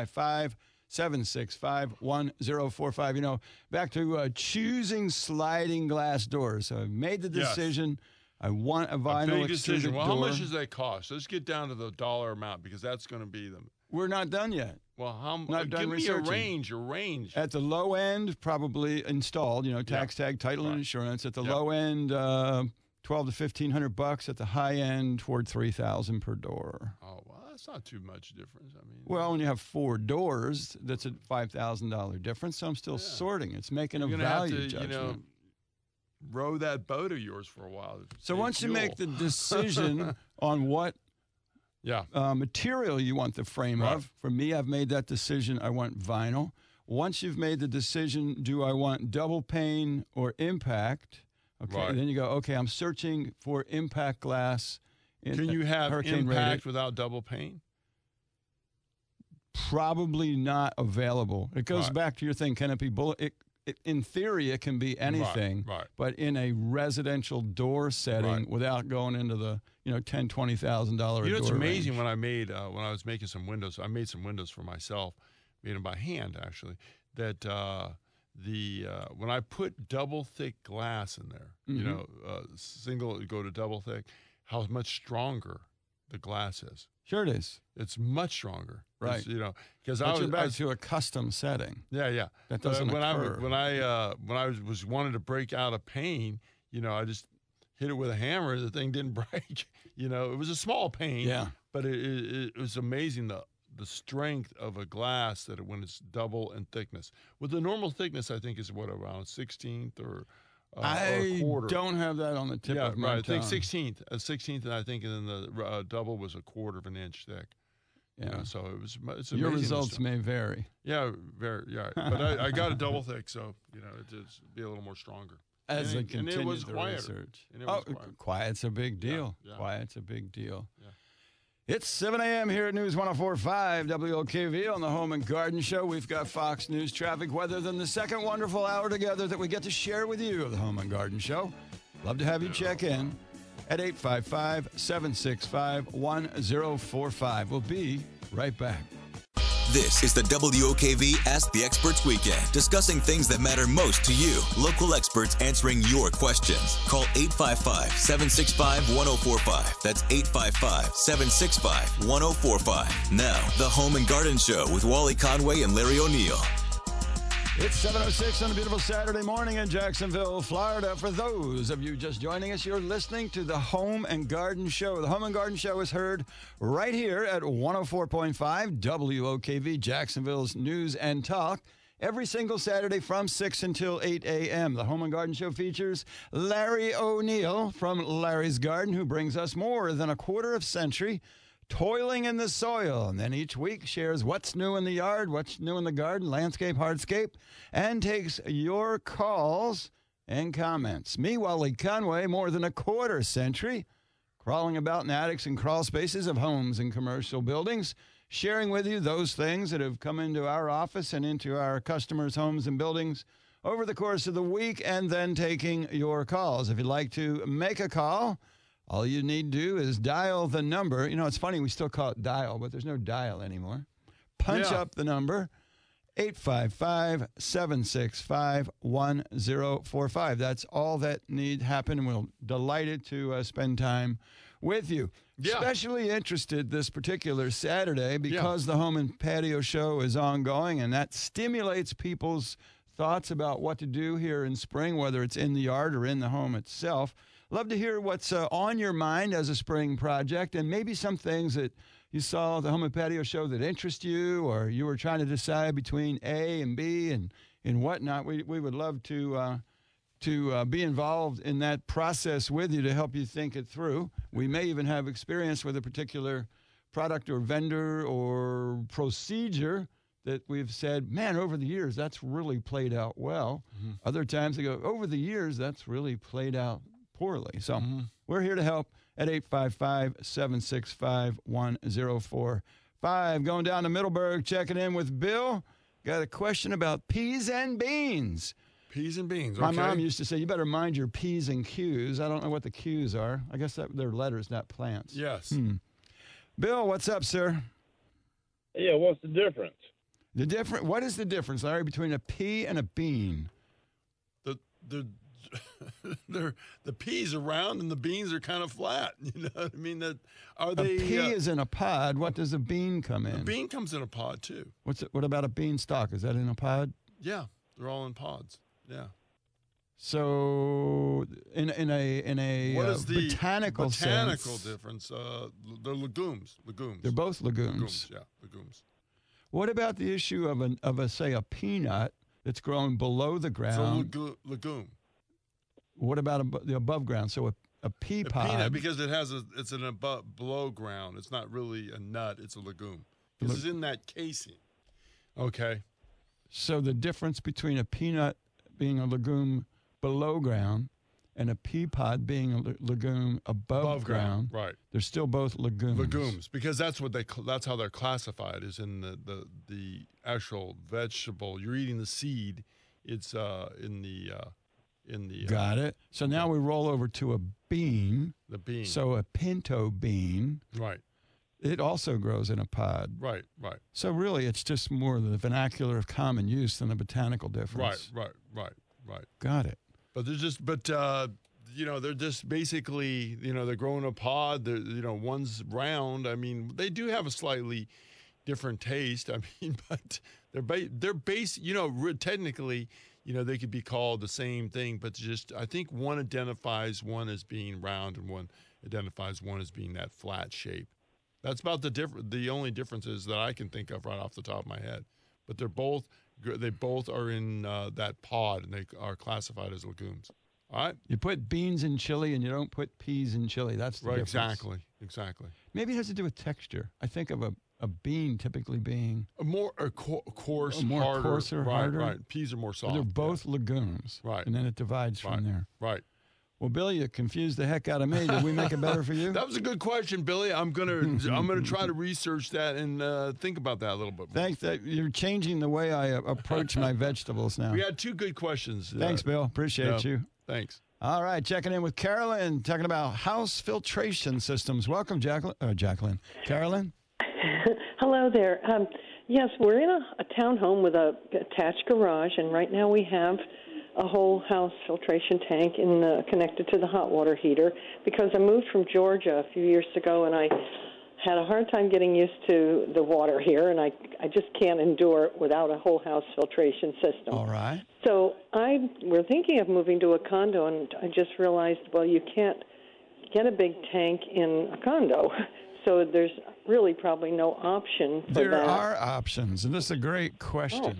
855-765-1045. Back to choosing sliding glass doors. So I've made the decision. Yes. I want a vinyl extrusion door. Well, how much does that cost? Let's get down to the dollar amount because that's going to be them. We're not done yet. Well, give me a range. At the low end, probably installed, tax tag, title, and insurance. At the low end, $1,200 to $1,500. At the high end, toward $3,000 per door. Oh, well, that's not too much difference. Well, when you have 4 doors, that's a $5,000 difference. So I'm still sorting. It's making a value judgment. Row that boat of yours for a while. So once you make the decision on what material you want the frame of, for me, I've made that decision. I want vinyl. Once you've made the decision, do I want double pane or impact? Okay, then you go, okay, I'm searching for impact glass. Can you have impact without double pane? Probably not available. It goes back to your thing, can it be bullet? In theory, it can be anything, but in a residential door setting, without going into the $10,000, $20,000. It's amazing when I was making some windows. I made some windows for myself, made them by hand actually. That when I put double thick glass in there, single go to double thick, how much stronger the glass is. Sure, it is. It's much stronger, right? Because I was back to a custom setting. Yeah. That doesn't occur. When I was wanting to break out a pane, I just hit it with a hammer. The thing didn't break. It was a small pane. Yeah. But it was amazing the strength of a glass that when it's double in thickness. With the normal thickness, I think is around a 16th or. I quarter. Don't have that on the tip of my tongue. I think 16th, and I think and then the double was a quarter of an inch thick. Yeah. So it's your results may vary. Yeah, but I got a double thick, so it'd be a little more stronger. As I continue the research. Quiet's a big deal. Yeah. Quiet's a big deal. Yeah. It's 7 a.m. here at News 104.5 WOKV on the Home and Garden Show. We've got Fox News traffic, weather, then the second wonderful hour together that we get to share with you of the Home and Garden Show. Love to have you check in at 855-765-1045. We'll be right back. This is the WOKV Ask the Experts Weekend, discussing things that matter most to you. Local experts answering your questions. Call 855-765-1045. That's 855-765-1045. Now, the Home and Garden Show with Wally Conway and Larry O'Neill. It's 7:06 on a beautiful Saturday morning in Jacksonville, Florida. For those of you just joining us, you're listening to the Home and Garden Show. The Home and Garden Show is heard right here at 104.5 WOKV, Jacksonville's News and Talk, every single Saturday from 6 until 8 a.m. The Home and Garden Show features Larry O'Neill from Larry's Garden, who brings us more than a quarter of century toiling in the soil, and then each week shares what's new in the yard, what's new in the garden, landscape, hardscape, and takes your calls and comments. Me, Wally Conway, more than a quarter century, crawling about in attics and crawl spaces of homes and commercial buildings, sharing with you those things that have come into our office and into our customers' homes and buildings over the course of the week, and then taking your calls. If you'd like to make a call, all you need to do is dial the number. It's funny, we still call it dial, but there's no dial anymore. Punch up the number, 855-765-1045. That's all that need happen, and we're delighted to spend time with you. Yeah. Especially interested this particular Saturday because the Home and Patio Show is ongoing, and that stimulates people's thoughts about what to do here in spring, whether it's in the yard or in the home itself. Love to hear what's on your mind as a spring project, and maybe some things that you saw at the Home and Patio Show that interest you, or you were trying to decide between A and B, and and whatnot. We would love to be involved in that process with you to help you think it through. We may even have experience with a particular product or vendor or procedure that we've said, man, over the years, that's really played out well. Mm-hmm. Other times they go, over the years, that's really played out poorly. So we're here to help at 855-765-1045. Going down to Middleburg, checking in with Bill. Got a question about peas and beans. Peas and beans, My mom used to say, you better mind your P's and Q's. I don't know what the Q's are. I guess they're letters, not plants. Yes. Bill, what's up, sir? Yeah, what's the difference? What is the difference, Larry, between a pea and a bean? The peas are round and the beans are kind of flat. You know what I mean? A pea is in a pod. What does a bean come in? A bean comes in a pod too. What about a bean stalk? Is that in a pod? Yeah, they're all in pods. Yeah. So in a what is the botanical sense, difference? They're legumes. They're both legumes. Yeah, legumes. What about the issue of a peanut that's grown below the ground? It's a legume. What about the above ground? So a pea pod. Peanut, because it's an below ground. It's not really a nut. It's a legume. This is in that casing. Okay. So the difference between a peanut being a legume below ground and a pea pod being a legume above ground, right? They're still both legumes. Legumes, because that's how they're classified. Is in the actual vegetable. You're eating the seed. It's in the. Got it. So now we roll over to a bean. The bean. So a pinto bean. Right. It also grows in a pod. Right. So really, it's just more the vernacular of common use than a botanical difference. Right. Got it. But they're just basically, they're growing a pod. They're, one's round. I mean, they do have a slightly different taste. I mean, but they're based, technically, they could be called the same thing, but I think one identifies one as being round and one identifies one as being that flat shape. That's about the only differences that I can think of right off the top of my head. But they both are in that pod, and they are classified as legumes. All right? You put beans in chili, and you don't put peas in chili. That's the difference. Exactly. Maybe it has to do with texture. I think of a bean typically being coarse, more coarser, harder. Right. Peas are more soft. They're both legumes. Right. And then it divides from there. Right. Well, Billy, you confused the heck out of me. Did we make it better for you? That was a good question, Billy. I'm gonna try to research that and think about that a little bit more. Thanks. You're changing the way I approach my vegetables now. We had two good questions. Thanks, Bill. Appreciate you. Thanks. All right, checking in with Carolyn, talking about house filtration systems. Welcome, Jacqueline. Carolyn? Hello there. Yes, we're in a townhome with a attached garage, and right now we have a whole house filtration tank connected to the hot water heater because I moved from Georgia a few years ago, and I had a hard time getting used to the water here, and I just can't endure it without a whole house filtration system. All right. So we're thinking of moving to a condo, and I just realized, well, you can't get a big tank in a condo. So there's really probably no option for that. There are options, and this is a great question.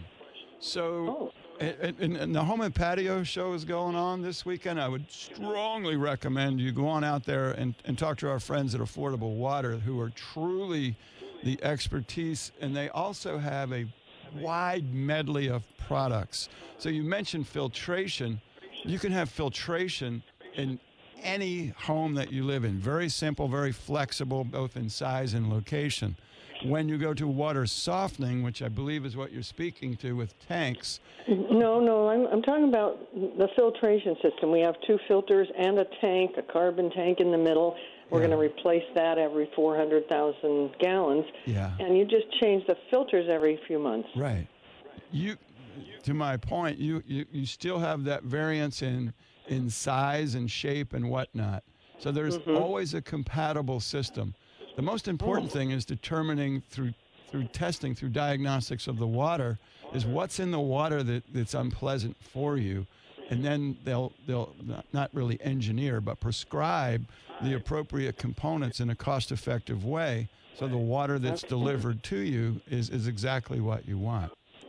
And the Home and Patio show is going on this weekend. I would strongly recommend you go on out there and talk to our friends at Affordable Water, who are truly the expertise, and they also have a wide medley of products. So you mentioned filtration. You can have filtration in any home that you live in. Very simple, very flexible, both in size and location. When you go to water softening, which I believe is what you're speaking to with tanks. No, I'm talking about the filtration system. We have 2 filters and a tank, a carbon tank in the middle. We're going to replace that every 400,000 gallons. Yeah. And you just change the filters every few months. Right. To my point, you still have that variance in size and shape and whatnot. So there's always a compatible system. The most important thing is determining through testing, through diagnostics of the water, is what's in the water that's unpleasant for you. And then they'll not really engineer, but prescribe the appropriate components in a cost-effective way so the water that's delivered to you is exactly what you want.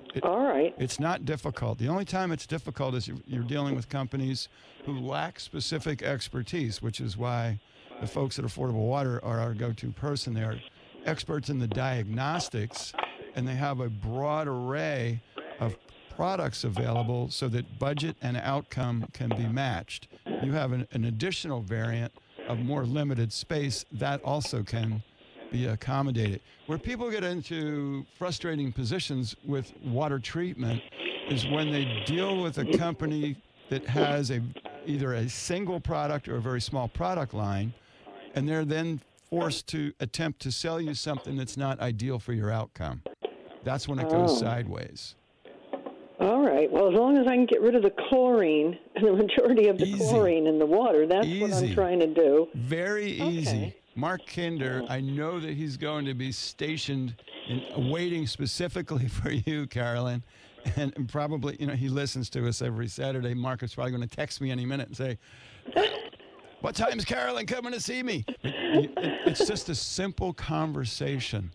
All right. It's not difficult. The only time it's difficult is you're dealing with companies who lack specific expertise, which is why the folks at Affordable Water are our go-to person. They are experts in the diagnostics, and they have a broad array of products available so that budget and outcome can be matched. You have an additional variant of more limited space that also can be accommodated. Where people get into frustrating positions with water treatment is when they deal with a company that has either a single product or a very small product line, and they're then forced to attempt to sell you something that's not ideal for your outcome. That's when it goes sideways. All right. Well, as long as I can get rid of the chlorine, the majority of the chlorine in the water, that's what I'm trying to do. Very easy. Mark Kinder, I know that he's going to be stationed and waiting specifically for you, Carolyn. And probably, he listens to us every Saturday. Mark is probably going to text me any minute and say, "What time's Carolyn coming to see me?" It's just a simple conversation.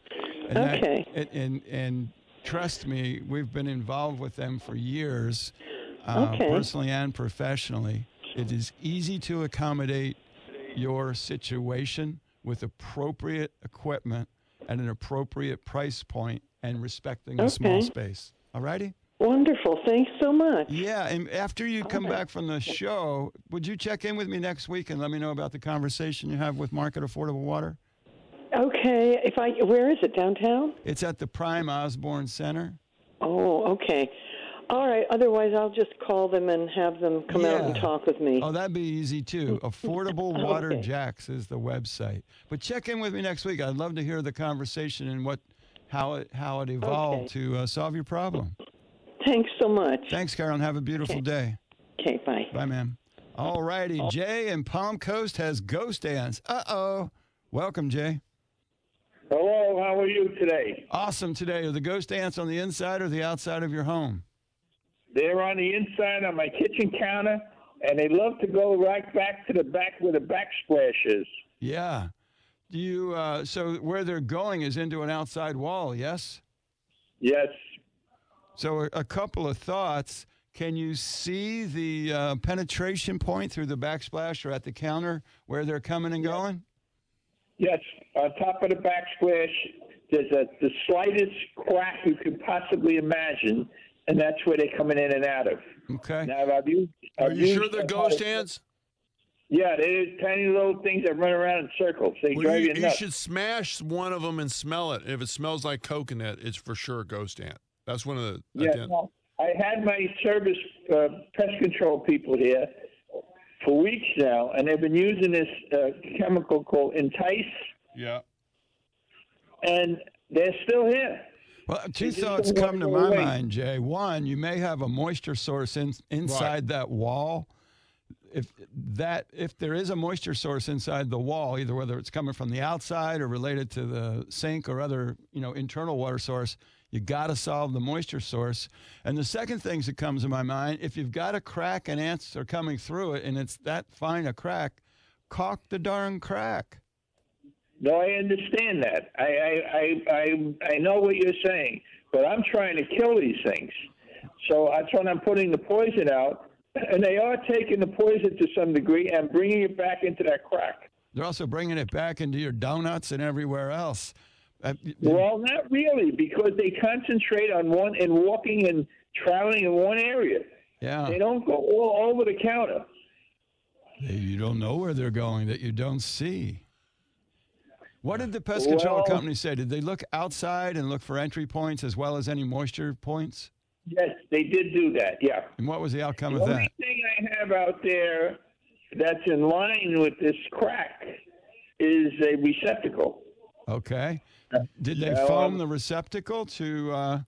And and trust me, we've been involved with them for years, personally and professionally. It is easy to accommodate your situation with appropriate equipment at an appropriate price point and respecting the small space. All righty? Wonderful. Thanks so much. Yeah, and after you come back from the show, would you check in with me next week and let me know about the conversation you have with Mark at Affordable Water? Okay. Where is it, downtown? It's at the Prime Osborne Center. Oh, okay. All right. Otherwise, I'll just call them and have them come out and talk with me. Oh, that'd be easy, too. Affordable Water Jacks is the website. But check in with me next week. I'd love to hear the conversation and how it evolved to solve your problem. Thanks so much. Thanks, Carolyn. Have a beautiful day. Okay, bye. Bye, ma'am. All righty. Jay in Palm Coast has ghost ants. Uh-oh. Welcome, Jay. Hello, how are you today? Awesome today. Are the ghost ants on the inside or the outside of your home? They're on the inside on my kitchen counter, and they love to go right back to the back where the backsplash is. Yeah. Do you? So where they're going is into an outside wall, yes? Yes. So a couple of thoughts. Can you see the penetration point through the backsplash or at the counter where they're coming and going? Yes. On top of the backsplash, there's the slightest crack you could possibly imagine, and that's where they're coming in and out of. Okay. Now, Are you sure they're ghost ants? Yeah, they're tiny little things that run around in circles. They drive you nuts. You should smash one of them and smell it. If it smells like coconut, it's for sure a ghost ant. That's one of the... Well, I had my service pest control people here for weeks now, and they've been using this chemical called Entice. Yeah. And they're still here. Well, two thoughts come to my mind, Jay. One, you may have a moisture source inside that wall. If there is a moisture source inside the wall, either whether it's coming from the outside or related to the sink or other, internal water source, you got to solve the moisture source. And the second thing that comes to my mind, if you've got a crack and ants are coming through it and it's that fine a crack, caulk the darn crack. No, I understand that. I know what you're saying, but I'm trying to kill these things. So that's when I'm putting the poison out, and they are taking the poison to some degree and bringing it back into that crack. They're also bringing it back into your donuts and everywhere else. Well, not really, because they concentrate on one and walking and traveling in one area. Yeah. They don't go all over the counter. You don't know where they're going that you don't see. What did the pest control company say? Did they look outside and look for entry points as well as any moisture points? Yes, they did do that, yeah. And what was the outcome of that? The only thing I have out there that's in line with this crack is a receptacle. Okay. Did they foam the receptacle to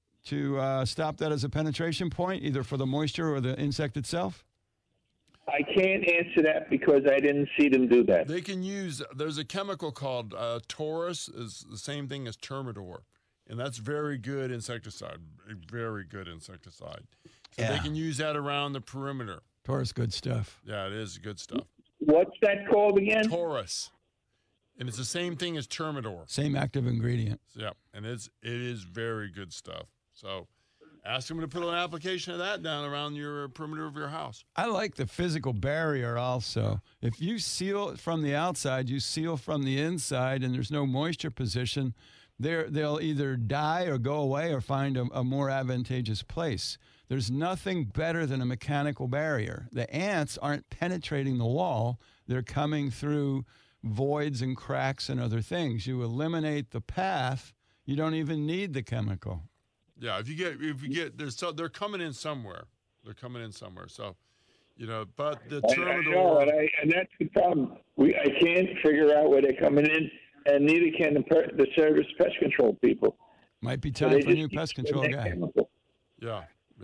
stop that as a penetration point, either for the moisture or the insect itself? I can't answer that because I didn't see them do that. They can use, there's a chemical called Taurus, is the same thing as Termidor. And that's very good insecticide, very good insecticide. So they can use that around the perimeter. Taurus, good stuff. Yeah, it is good stuff. What's that called again? Taurus. And it's the same thing as Termidor. Same active ingredient. Yeah, and it is very good stuff. So Ask them to put an application of that down around your perimeter of your house. I like the physical barrier also. If you seal it from the outside, you seal from the inside, and there's no moisture position, they'll either die or go away or find a more advantageous place. There's nothing better than a mechanical barrier. The ants aren't penetrating the wall. They're coming through voids and cracks and other things. You eliminate the path, you don't even need the chemical. Yeah, if you get they're coming in somewhere. They're coming in somewhere. So, but the Termidor. I know, and that's the problem. I can't figure out where they're coming in, and neither can the Service Pest Control people. Might be time for a new pest control guy. Yeah.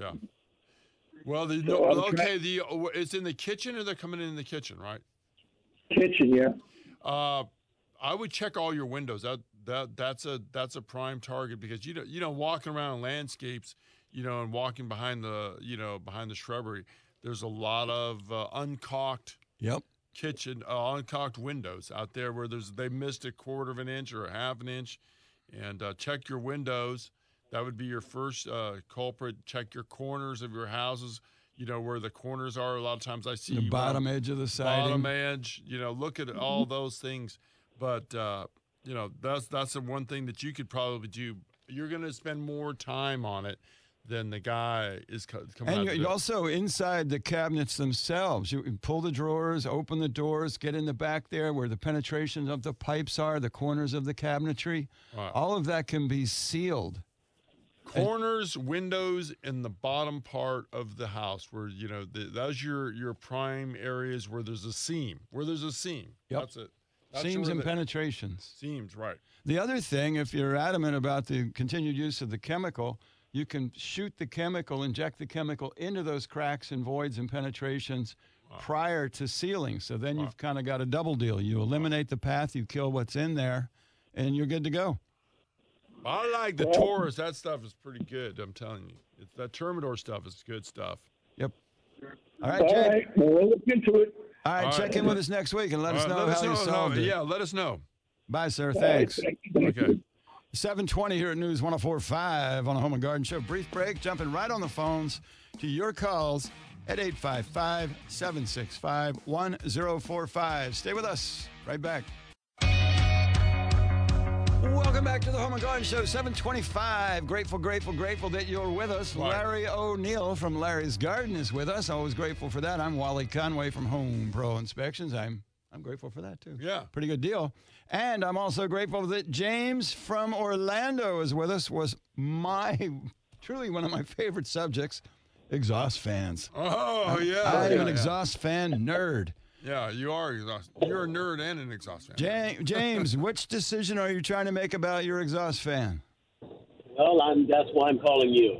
Well, it's in the kitchen, or they're coming in the kitchen, right? Kitchen, yeah. I would check all your windows. That's a prime target, because walking around landscapes, and walking behind the shrubbery, there's a lot of uncaulked kitchen uncaulked windows out there where they missed a quarter of an inch or a half an inch, and check your windows. That would be your first culprit. Check your corners of your houses. Where the corners are. A lot of times I see the bottom edge of the siding. Bottom edge. Look at all those things. But that's the one thing that you could probably do. You're going to spend more time on it than the guy is coming out. And you also inside the cabinets themselves. You pull the drawers, open the doors, get in the back there where the penetrations of the pipes are, the corners of the cabinetry. Right. All of that can be sealed. Corners, windows, and the bottom part of the house where, those your prime areas where there's a seam. Yep. That's it. Seams and penetrations. Seams, right. The other thing, if you're adamant about the continued use of the chemical, you can shoot the chemical, inject the chemical into those cracks and voids and penetrations prior to sealing. So then you've kind of got a double deal. You eliminate the path, you kill what's in there, and you're good to go. I like the Taurus. That stuff is pretty good, I'm telling you. That Termidor stuff is good stuff. Yep. All right, Jake. All right, we'll look into it. All right, check in with us next week and let us know how you solved it. Yeah, let us know. Bye, sir. Thanks. Okay. 7:20 here at News 104.5 on the Home and Garden Show. Brief break, jumping right on the phones to your calls at 855-765-1045. Stay with us. Right back. Welcome back to the Home and Garden Show, 725. Grateful that you're with us. Right. Larry O'Neill from Larry's Garden is with us. Always grateful for that. I'm Wally Conway from Home Pro Inspections. I'm grateful for that, too. Yeah. Pretty good deal. And I'm also grateful that James from Orlando is with us. Was truly one of my favorite subjects, exhaust fans. Oh, yeah. I'm an exhaust fan nerd. Yeah, you are exhaust. You're a nerd and an exhaust fan. James, which decision are you trying to make about your exhaust fan? Well, that's why I'm calling you.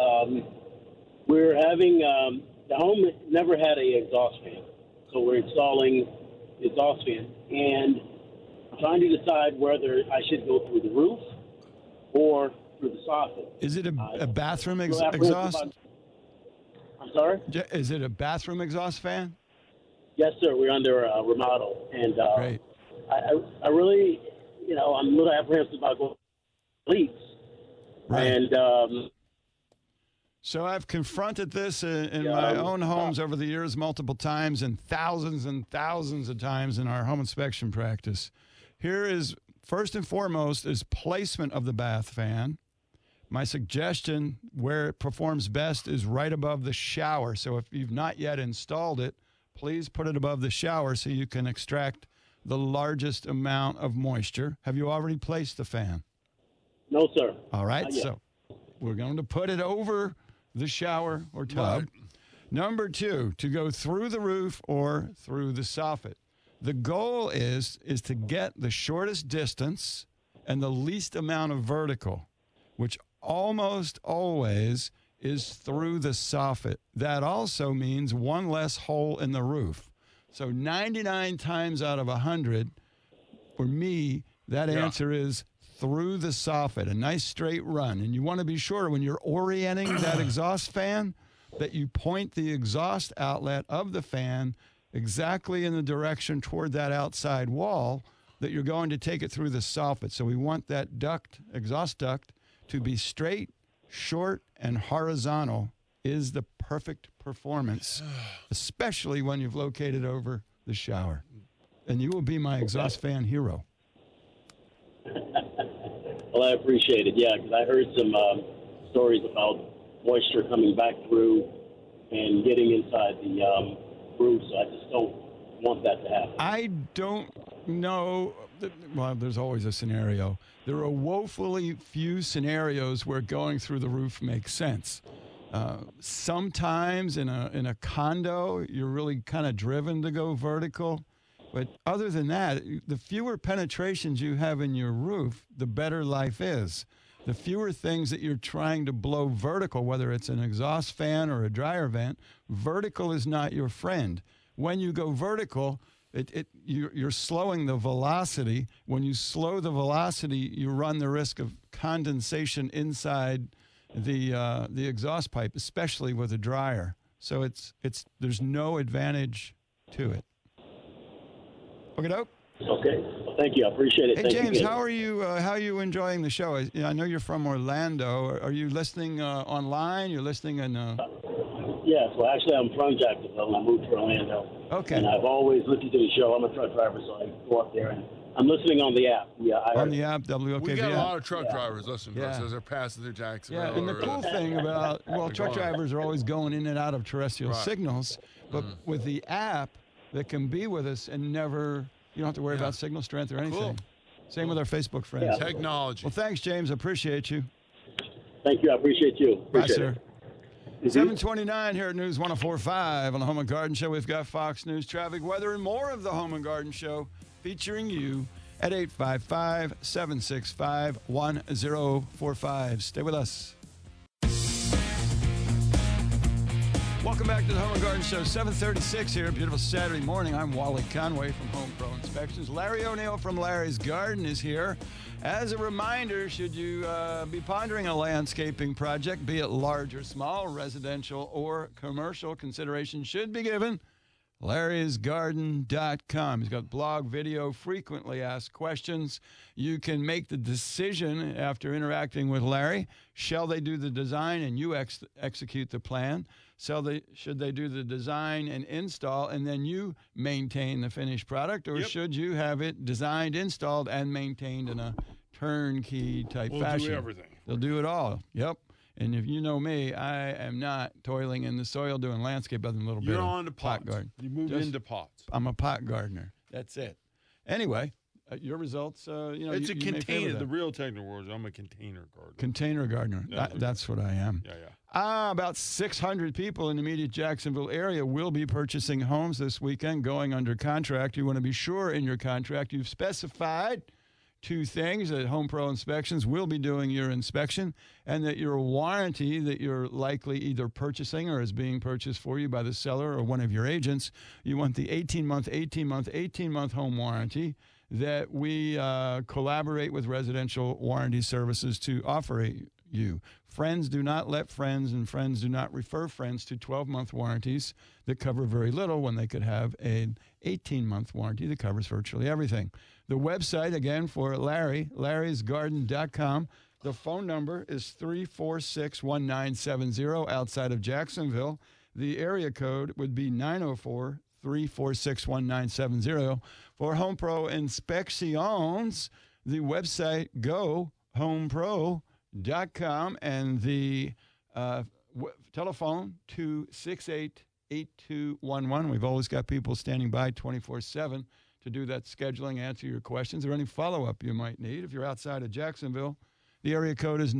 We're having the home never had a exhaust fan, so we're installing the exhaust fan, and I'm trying to decide whether I should go through the roof or through the soffit. Is it a bathroom exhaust? I'm sorry? Is it a bathroom exhaust fan? Yes, sir. We're under a remodel, and Great. I really, I'm a little apprehensive about going leaks. Right. And so I've confronted this in my own homes over the years multiple times, and thousands of times in our home inspection practice. Here is, first and foremost, is placement of the bath fan. My suggestion, where it performs best, is right above the shower. So if you've not yet installed it, please put it above the shower so you can extract the largest amount of moisture. Have you already placed the fan? No, sir. All right, so we're going to put it over the shower or tub. Right. Number 2, to go through the roof or through the soffit. The goal is to get the shortest distance and the least amount of vertical, which almost always is through the soffit. That also means one less hole in the roof. So 99 times out of 100, for me, that answer is through the soffit, a nice straight run. And you want to be sure when you're orienting that exhaust fan that you point the exhaust outlet of the fan exactly in the direction toward that outside wall that you're going to take it through the soffit. So we want that exhaust duct, to be straight, short and horizontal is the perfect performance, especially when you've located over the shower. And you will be my exhaust fan hero. Well, I appreciate it, yeah, because I heard some stories about moisture coming back through and getting inside the roof, so I just don't want that to happen. I don't know. Well, there's always a scenario. There are woefully few scenarios where going through the roof makes sense. Sometimes in a condo, you're really kind of driven to go vertical. But other than that, the fewer penetrations you have in your roof, the better life is. The fewer things that you're trying to blow vertical, whether it's an exhaust fan or a dryer vent, vertical is not your friend. When you go vertical, you're slowing the velocity. When you slow the velocity, you run the risk of condensation inside the exhaust pipe, especially with a dryer. So there's no advantage to it. Okay, dope. Okay. Well, thank you. I appreciate it. Hey, James, how are you enjoying the show? I know you're from Orlando. Are you listening online? You're listening in... Yes. Well, actually, I'm from Jacksonville. I moved to Orlando. Okay. And I've always listened to the show. I'm a truck driver, so I go up there, and I'm listening on the app. Yeah, on the app, WOKV. We got a lot of truck drivers listening to us as they're passing through Jacksonville. Yeah, and the cool thing about, truck drivers are always going in and out of terrestrial signals, but with the app that can be with us and you don't have to worry about signal strength or anything. Cool. Same with our Facebook friends. Yeah. Technology. Well, thanks, James. I appreciate you. Thank you. I appreciate you. Bye, sir. 7:29 here at News 104.5 on the Home and Garden Show. We've got Fox News traffic, weather, and more of the Home and Garden Show featuring you at 855-765-1045. Stay with us. Welcome back to the Home and Garden Show, 7:36 here, beautiful Saturday morning. I'm Wally Conway from Home Pro Inspections. Larry O'Neill from Larry's Garden is here. As a reminder, should you be pondering a landscaping project, be it large or small, residential or commercial, consideration should be given. Larry'sGarden.com. He's got blog, video, frequently asked questions. You can make the decision after interacting with Larry. Shall they do the design and you execute the plan? Should they do the design and install and then you maintain the finished product? Or should you have it designed, installed, and maintained in a turnkey type fashion? We'll do everything. They'll do it all. Yep. And if you know me, I am not toiling in the soil doing landscape other than a little bit of pot garden. You move into pots. I'm a pot gardener. That's it. Anyway, your results, it's a container. The real technical word is I'm a container gardener. Container gardener. That's what I am. Yeah. About 600 people in the immediate Jacksonville area will be purchasing homes this weekend, going under contract. You want to be sure in your contract you've specified two things: that Home Pro Inspections will be doing your inspection, and that your warranty that you're likely either purchasing or is being purchased for you by the seller or one of your agents. You want the 18-month home warranty that we collaborate with Residential Warranty Services to offer you. Friends do not let friends, and friends do not refer friends to 12-month warranties that cover very little when they could have an 18-month warranty that covers virtually everything. The website, again, for Larry, Larry'sGarden.com. The phone number is 346-1970 outside of Jacksonville. The area code would be 904-346-1970. For Home Pro Inspections, the website, GoHomePro.com, and the telephone 268-8211. We've always got people standing by 24/7 to do that scheduling, answer your questions, or any follow-up you might need. If you're outside of Jacksonville, the area code is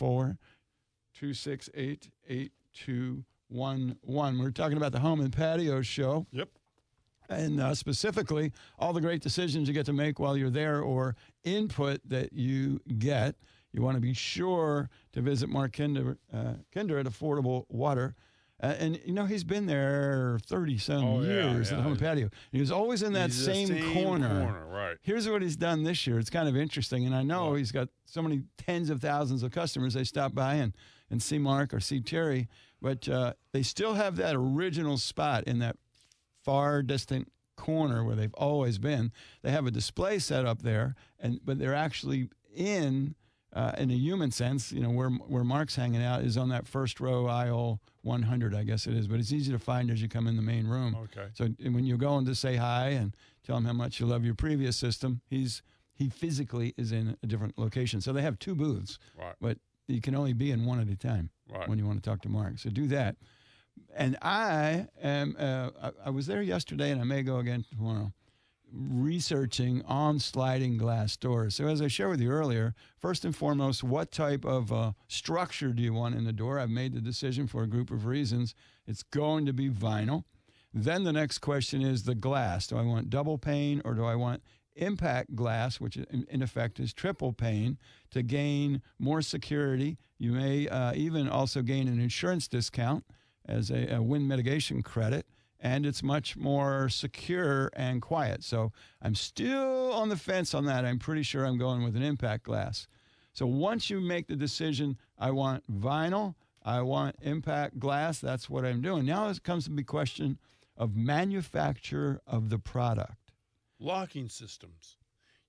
904-268-8211. We're talking about the Home and Patio Show. Yep. And specifically, all the great decisions you get to make while you're there or input that you get. You want to be sure to visit Mark Kinder at Affordable Water. And, he's been there 30-some years at the Home and Patio. He was always in that same corner. Right. Here's what he's done this year. It's kind of interesting. And I know he's got so many tens of thousands of customers. They stop by and see Mark or see Terry. But they still have that original spot in that far distant corner where they've always been. They have a display set up there, but they're actually in in a human sense, where Mark's hanging out is on that first row, aisle 100, I guess it is. But it's easy to find as you come in the main room. Okay. So when you go in to say hi and tell him how much you love your previous system, he physically is in a different location. So they have 2 booths, right. But you can only be in one at a time when you want to talk to Mark. So do that. And I was there yesterday, and I may go again tomorrow, researching on sliding glass doors. So as I shared with you earlier, first and foremost, what type of structure do you want in the door? I've made the decision for a group of reasons. It's going to be vinyl. Then the next question is the glass. Do I want double pane or do I want impact glass, which in effect is triple pane, to gain more security? You may even also gain an insurance discount as a wind mitigation credit, and it's much more secure and quiet. So I'm still on the fence on that. I'm pretty sure I'm going with an impact glass. So once you make the decision, I want vinyl, I want impact glass, that's what I'm doing. Now it comes to the question of manufacture of the product. Locking systems.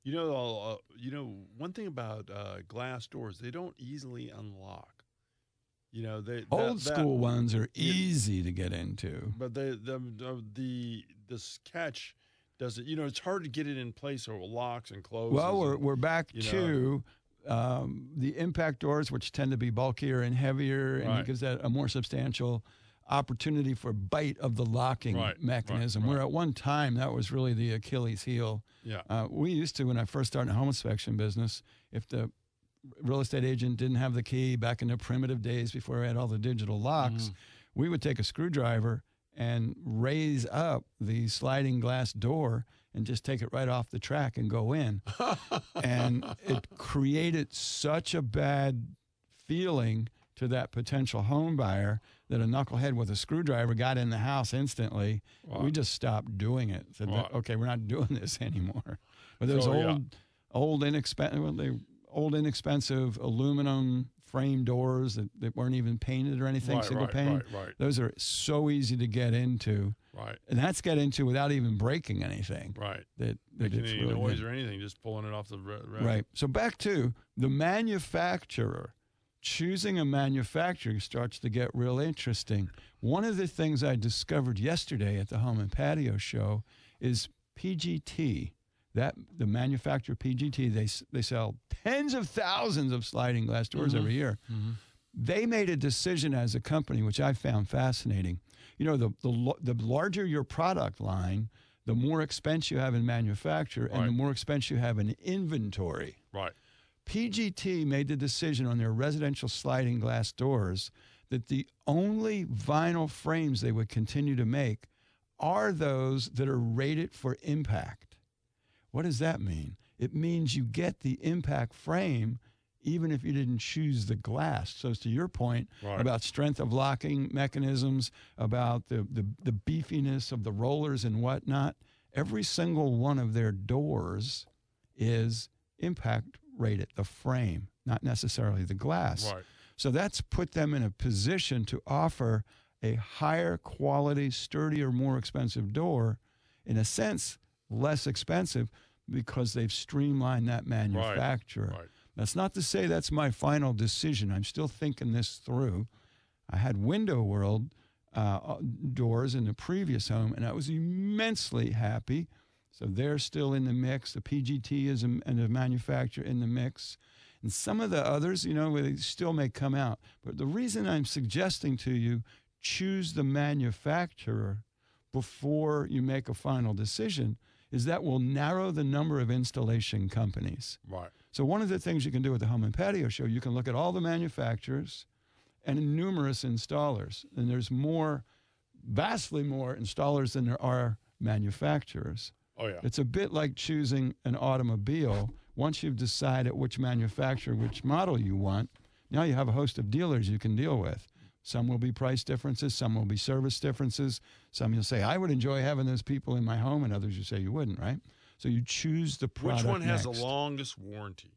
One thing about glass doors, they don't easily unlock. Old school ones are easy to get into, but the catch doesn't. It's hard to get it in place so it locks and closes. Well, we're back to the impact doors, which tend to be bulkier and heavier, and it gives that a more substantial opportunity for bite of the locking mechanism. Where at one time that was really the Achilles heel. Yeah, we used to, when I first started in the home inspection business, if the real estate agent didn't have the key back in the primitive days before we had all the digital locks, we would take a screwdriver and raise up the sliding glass door and just take it right off the track and go in. And it created such a bad feeling to that potential home buyer that a knucklehead with a screwdriver got in the house instantly. Wow. We just stopped doing it. Said, okay, we're not doing this anymore. But those old inexpensive aluminum frame doors that weren't even painted or anything, single pane. Right. Those are so easy to get into. Right. And that's get into without even breaking anything. Right. That making it's any really noise good. or anything, just pulling it off the rack. Right. So back to the manufacturer. Choosing a manufacturer starts to get real interesting. One of the things I discovered yesterday at the Home and Patio Show is PGT. The manufacturer PGT, they sell tens of thousands of sliding glass doors every year. Mm-hmm. They made a decision as a company, which I found fascinating. The larger your product line, the more expense you have in manufacture and the more expense you have in inventory. Right. PGT made the decision on their residential sliding glass doors that the only vinyl frames they would continue to make are those that are rated for impact. What does that mean? It means you get the impact frame even if you didn't choose the glass. So to your point about strength of locking mechanisms, about the beefiness of the rollers and whatnot, every single one of their doors is impact rated, the frame, not necessarily the glass. Right. So that's put them in a position to offer a higher quality, sturdier, more expensive door, in a sense, less expensive because they've streamlined that manufacturer. Right. That's not to say that's my final decision. I'm still thinking this through. I had Window World doors in the previous home, and I was immensely happy. So they're still in the mix. The PGT is a manufacturer in the mix. And some of the others, they still may come out. But the reason I'm suggesting to you, choose the manufacturer before you make a final decision, is that will narrow the number of installation companies. Right. So one of the things you can do at the Home and Patio Show, you can look at all the manufacturers and numerous installers. And there's vastly more installers than there are manufacturers. Oh, yeah. It's a bit like choosing an automobile. Once you've decided which manufacturer, which model you want, now you have a host of dealers you can deal with. Some will be price differences. Some will be service differences. Some you'll say, I would enjoy having those people in my home, and others you say you wouldn't, right? So you choose the product. Which one has next. the longest warranty?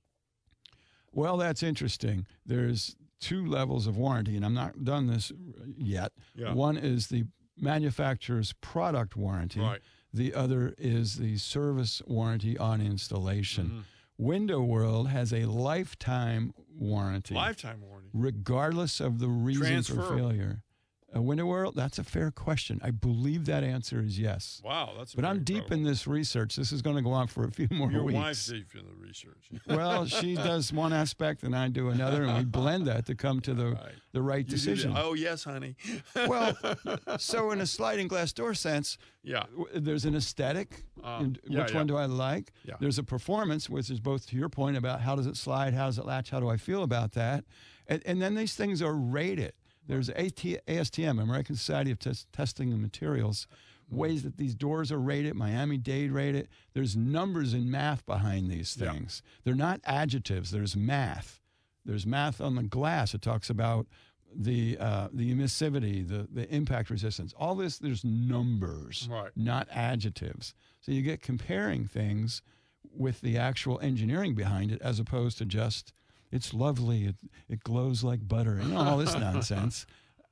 Well, that's interesting. There's 2 levels of warranty, and I'm not done this yet. Yeah. One is the manufacturer's product warranty. Right. The other is the service warranty on installation. Mm-hmm. Window World has a lifetime warranty. Lifetime warranty. Regardless of the reason for failure. Window World, that's a fair question. I believe that answer is yes. Wow, that's But I'm deep in this research. This is going to go on for a few more Your weeks. wife's deep in the research. Well, she does one aspect and I do another, and we blend that to come to the right decision. Oh, yes, honey. Well, so in a sliding glass door sense, there's an aesthetic. Which one do I like? Yeah. There's a performance, which is both to your point about how does it slide, how does it latch, how do I feel about that? And then these things are rated. There's ASTM, American Society of Testing and Materials, ways that these doors are rated. Miami-Dade rated. There's numbers and math behind these things. They're not adjectives. There's math. There's math on the glass. It talks about the emissivity, the impact resistance. All this, there's numbers, not adjectives. So you get comparing things with the actual engineering behind it as opposed to just, it's lovely, it glows like butter, and all this nonsense.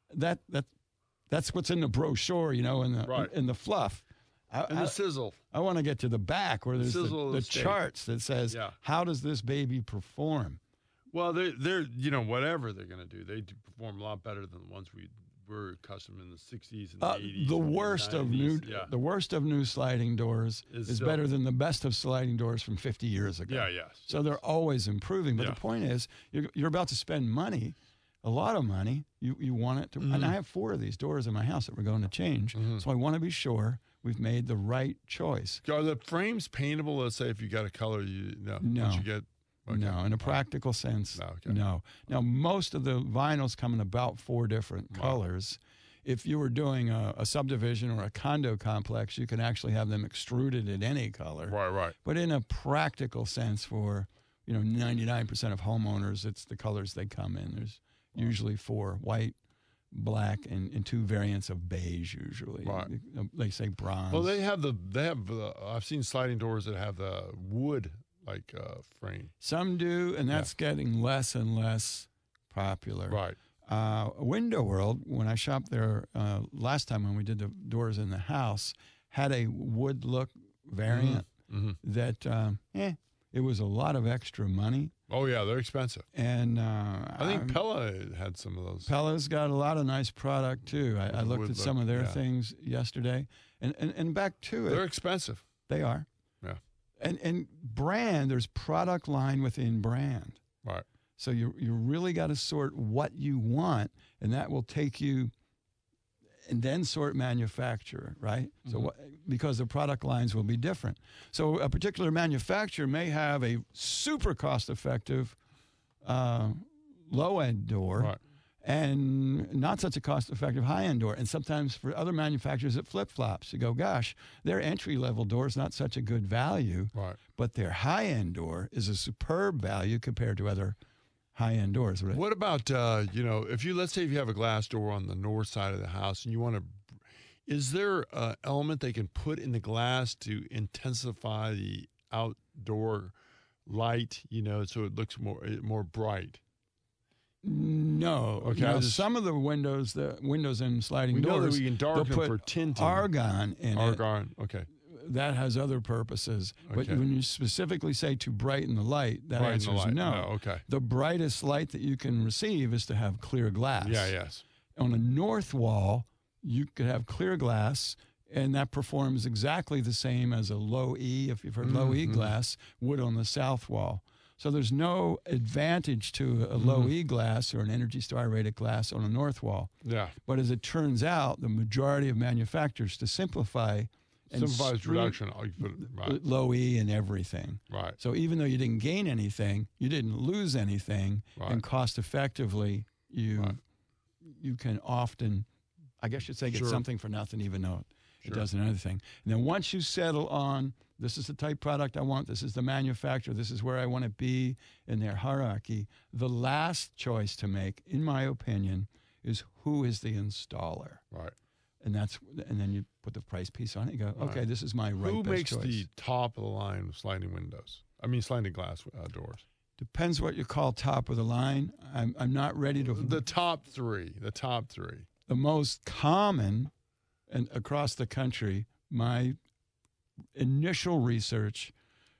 That's what's in the brochure, in the fluff. And the sizzle. I want to get to the back where there's the charts that says, how does this baby perform? Well, they're whatever they're going to do, they perform a lot better than the ones we were accustomed in the 60s and the 80s. The worst of new sliding doors is better than the best of sliding doors from 50 years ago. So they're always improving. But the point is, you're about to spend money, a lot of money. You want it to, and I have 4 of these doors in my house that we're going to change. So I want to be sure we've made the right choice. Are the frames paintable? Let's say if you got a color, No. Once you get. Okay. No, in a practical sense, no. Now, most of the vinyls come in about 4 different colors. If you were doing a subdivision or a condo complex, you can actually have them extruded in any color. Right. But in a practical sense for, 99% of homeowners, it's the colors they come in. There's usually 4, white, black, and 2 variants of beige usually. Right. They say bronze. Well, they have I've seen sliding doors that have the wood frame. Some do, and that's getting less and less popular. Right. Window World, when I shopped there last time when we did the doors in the house, had a wood look variant that it was a lot of extra money. Oh, yeah, they're expensive. And I think Pella had some of those. Pella's got a lot of nice product, too. I looked at some of their things yesterday. And back to it. They're expensive. They are. Yeah. And brand, there's product line within brand. Right. So you really got to sort what you want, and that will take you, and then sort manufacturer, right? So because the product lines will be different. So a particular manufacturer may have a super cost-effective low-end door, and not such a cost-effective high-end door. And sometimes for other manufacturers, it flip-flops. You go, gosh, their entry-level door is not such a good value, but their high-end door is a superb value compared to other high-end doors. Right? What about, let's say if you have a glass door on the north side of the house and you want to, is there an element they can put in the glass to intensify the outdoor light, so it looks more bright? No. Okay. Now, some of the windows in sliding doors, know that we can darken put for tinting. argon in it. Argon, okay. That has other purposes. But when you specifically say to brighten the light, that answer is no. Okay. The brightest light that you can receive is to have clear glass. Yes. On a north wall, you could have clear glass, and that performs exactly the same as a low E, if you've heard low E glass, would on the south wall. So there's no advantage to a low E glass or an Energy Star rated glass on a north wall. Yeah. But as it turns out, the majority of manufacturers, to simplify reduction, low E and everything. Right. So even though you didn't gain anything, you didn't lose anything, and cost effectively, you can often, I guess you'd say, get something for nothing, even though it does another thing. And then once you settle on, this is the type product I want, this is the manufacturer, this is where I want to be in their hierarchy, the last choice to make, in my opinion, is who is the installer. Right. And then you put the price piece on it. You go, okay, this is my right. Who best makes choice. the top of the line sliding glass doors? Depends what you call top of the line. I'm not ready to. The top three. The most common, and across the country, my initial research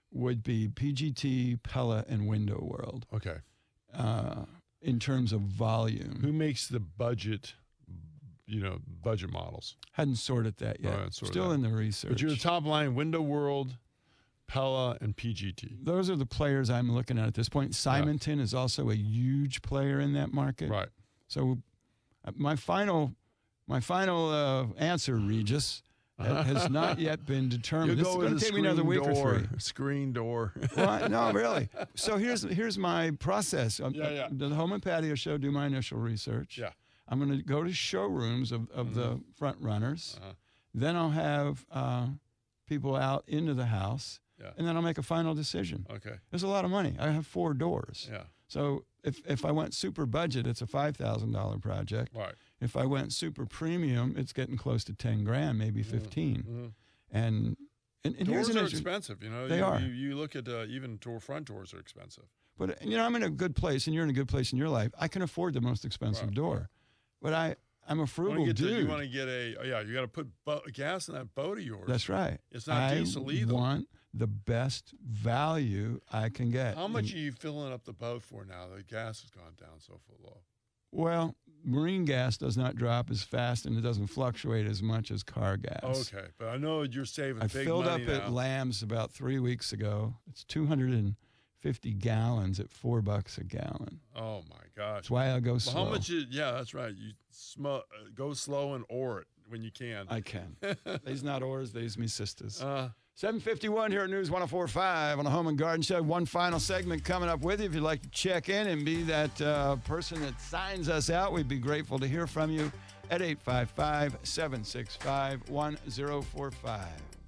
would be PGT, Pella, and Window World. Okay. In terms of volume. Who makes the budget models? Hadn't sorted that yet. Still in the research. But you're the top line, Window World, Pella, and PGT. Those are the players I'm looking at this point. Simonton is also a huge player in that market. Right. So my final answer, Regis, has not yet been determined. This is going to take me another week or three. Screen door. Well, no, really. So here's my process. The Home and Patio Show, do my initial research. Yeah. I'm going to go to showrooms of the front runners. Then I'll have people out into the house. Yeah. And then I'll make a final decision. Okay. There's a lot of money. I have 4 doors. Yeah. So if I went super budget, it's a $5,000 project. Right. If I went super premium, it's getting close to $10,000, maybe 15. Mm-hmm. And doors are expensive. They are. You look at even front doors are expensive. But I'm in a good place, and you're in a good place in your life. I can afford the most expensive door, but I'm a frugal dude. You want to get you got to put gas in that boat of yours. That's right. It's not diesel either. I want the best value I can get. How much are you filling up the boat for now? The gas has gone down so low. Well, marine gas does not drop as fast, and it doesn't fluctuate as much as car gas. Okay, but I know you're saving big money now. I filled up at Lamb's about 3 weeks ago. It's 250 gallons at $4 a gallon. Oh my gosh! That's why I go slow. How much? That's right. You go slow and oar it when you can. I can. These not oars. These me sisters. 7:51 here at News 104.5 on the Home and Garden Show. One final segment coming up with you. If you'd like to check in and be that person that signs us out, we'd be grateful to hear from you at 855-765-1045.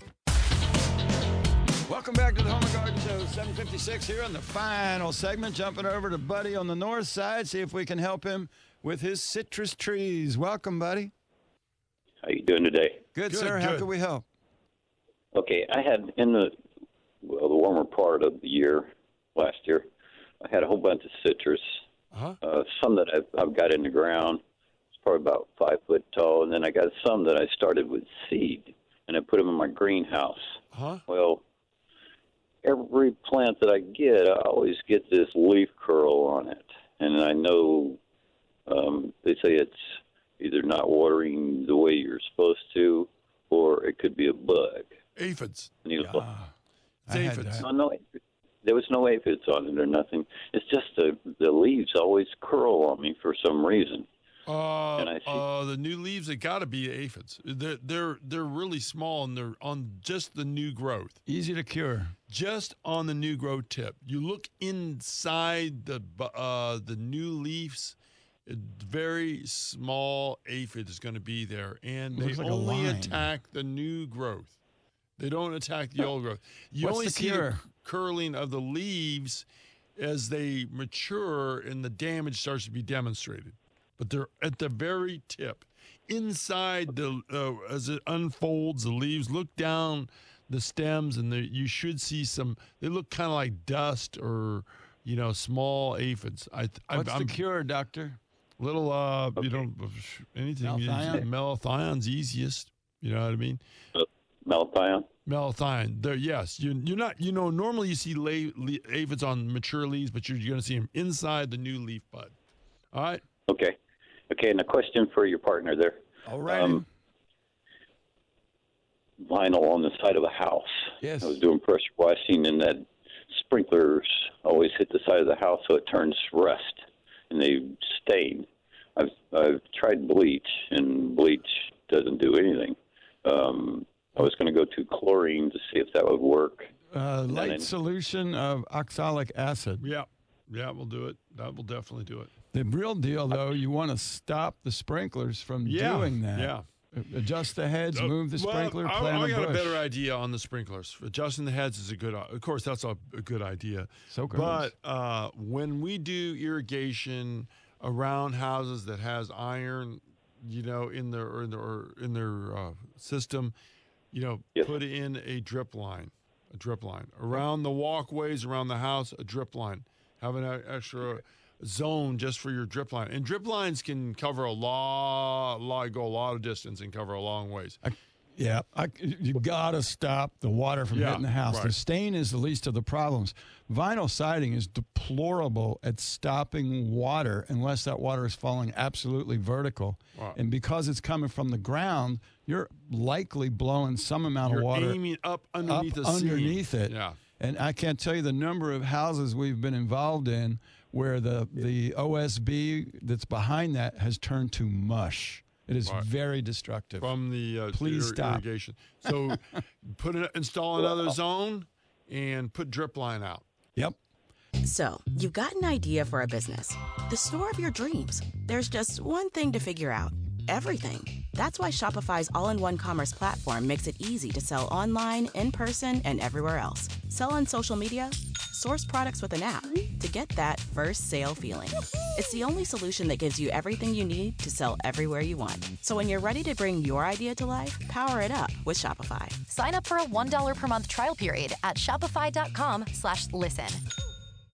Welcome back to the Home and Garden Show. 7:56 here on the final segment. Jumping over to Buddy on the north side, see if we can help him with his citrus trees. Welcome, Buddy. How you doing today? Good, sir. How can we help? Okay, I had in the warmer part of the year, last year, I had a whole bunch of citrus. Some that I've got in the ground. It's probably about 5 foot tall. And then I got some that I started with seed, and I put them in my greenhouse. Well, every plant that I get, I always get this leaf curl on it. And I know they say it's either not watering the way you're supposed to, or it could be a bug. Aphids. Aphids. No, there was no aphids on it or nothing. It's just the leaves always curl on me for some reason. The new leaves, it got to be aphids. They're really small, and they're on just the new growth. Easy to cure. Just on the new growth tip. You look inside the new leaves. A very small aphid is going to be there, and they only attack the new growth. They don't attack the old growth. You only see the curling of the leaves as they mature and the damage starts to be demonstrated. But they're at the very tip. Inside, as it unfolds, the leaves, look down the stems, and you should see some, they look kind of like dust or, small aphids. What's the cure, doctor? Little, anything. Malathion's easiest. You know what I mean? Malathion? Malathion. Yes. You're not, normally you see aphids on mature leaves, but you're going to see them inside the new leaf bud. All right? Okay, and a question for your partner there. All right. Vinyl on the side of a house. Yes. I was doing pressure washing, and that sprinklers always hit the side of the house, so it turns rust, and they stain. I've tried bleach, and bleach doesn't do anything. I was going to go to chlorine to see if that would work. Light solution of oxalic acid. Yeah, we'll do it. That will definitely do it. The real deal, though, you want to stop the sprinklers from doing that. Yeah. Adjust the heads, move the sprinkler, plant a bush. I got a better idea on the sprinklers. Adjusting the heads is a good, of course, that's a good idea. So good. But when we do irrigation around houses that has iron, in their system, put in a drip line. Around the walkways, around the house, a drip line. Have an extra zone just for your drip line. And drip lines can cover go a lot of distance and cover a long ways. Yeah, you got to stop the water from hitting the house. Right. The stain is the least of the problems. Vinyl siding is deplorable at stopping water unless that water is falling absolutely vertical. Wow. And because it's coming from the ground, you're likely blowing some amount of water aiming up underneath it. Yeah. And I can't tell you the number of houses we've been involved in where the OSB that's behind that has turned to mush. It is very destructive. From the Please stop. irrigation. So install another zone and put drip line out. Yep. So, you've got an idea for a business. The store of your dreams. There's just one thing to figure out. Everything. That's why Shopify's all-in-one commerce platform makes it easy to sell online, in person, and everywhere else. Sell on social media, source products with an app to get that first sale feeling. It's the only solution that gives you everything you need to sell everywhere you want. So when you're ready to bring your idea to life, power it up with Shopify. Sign up for a $1 per month trial period at shopify.com/listen.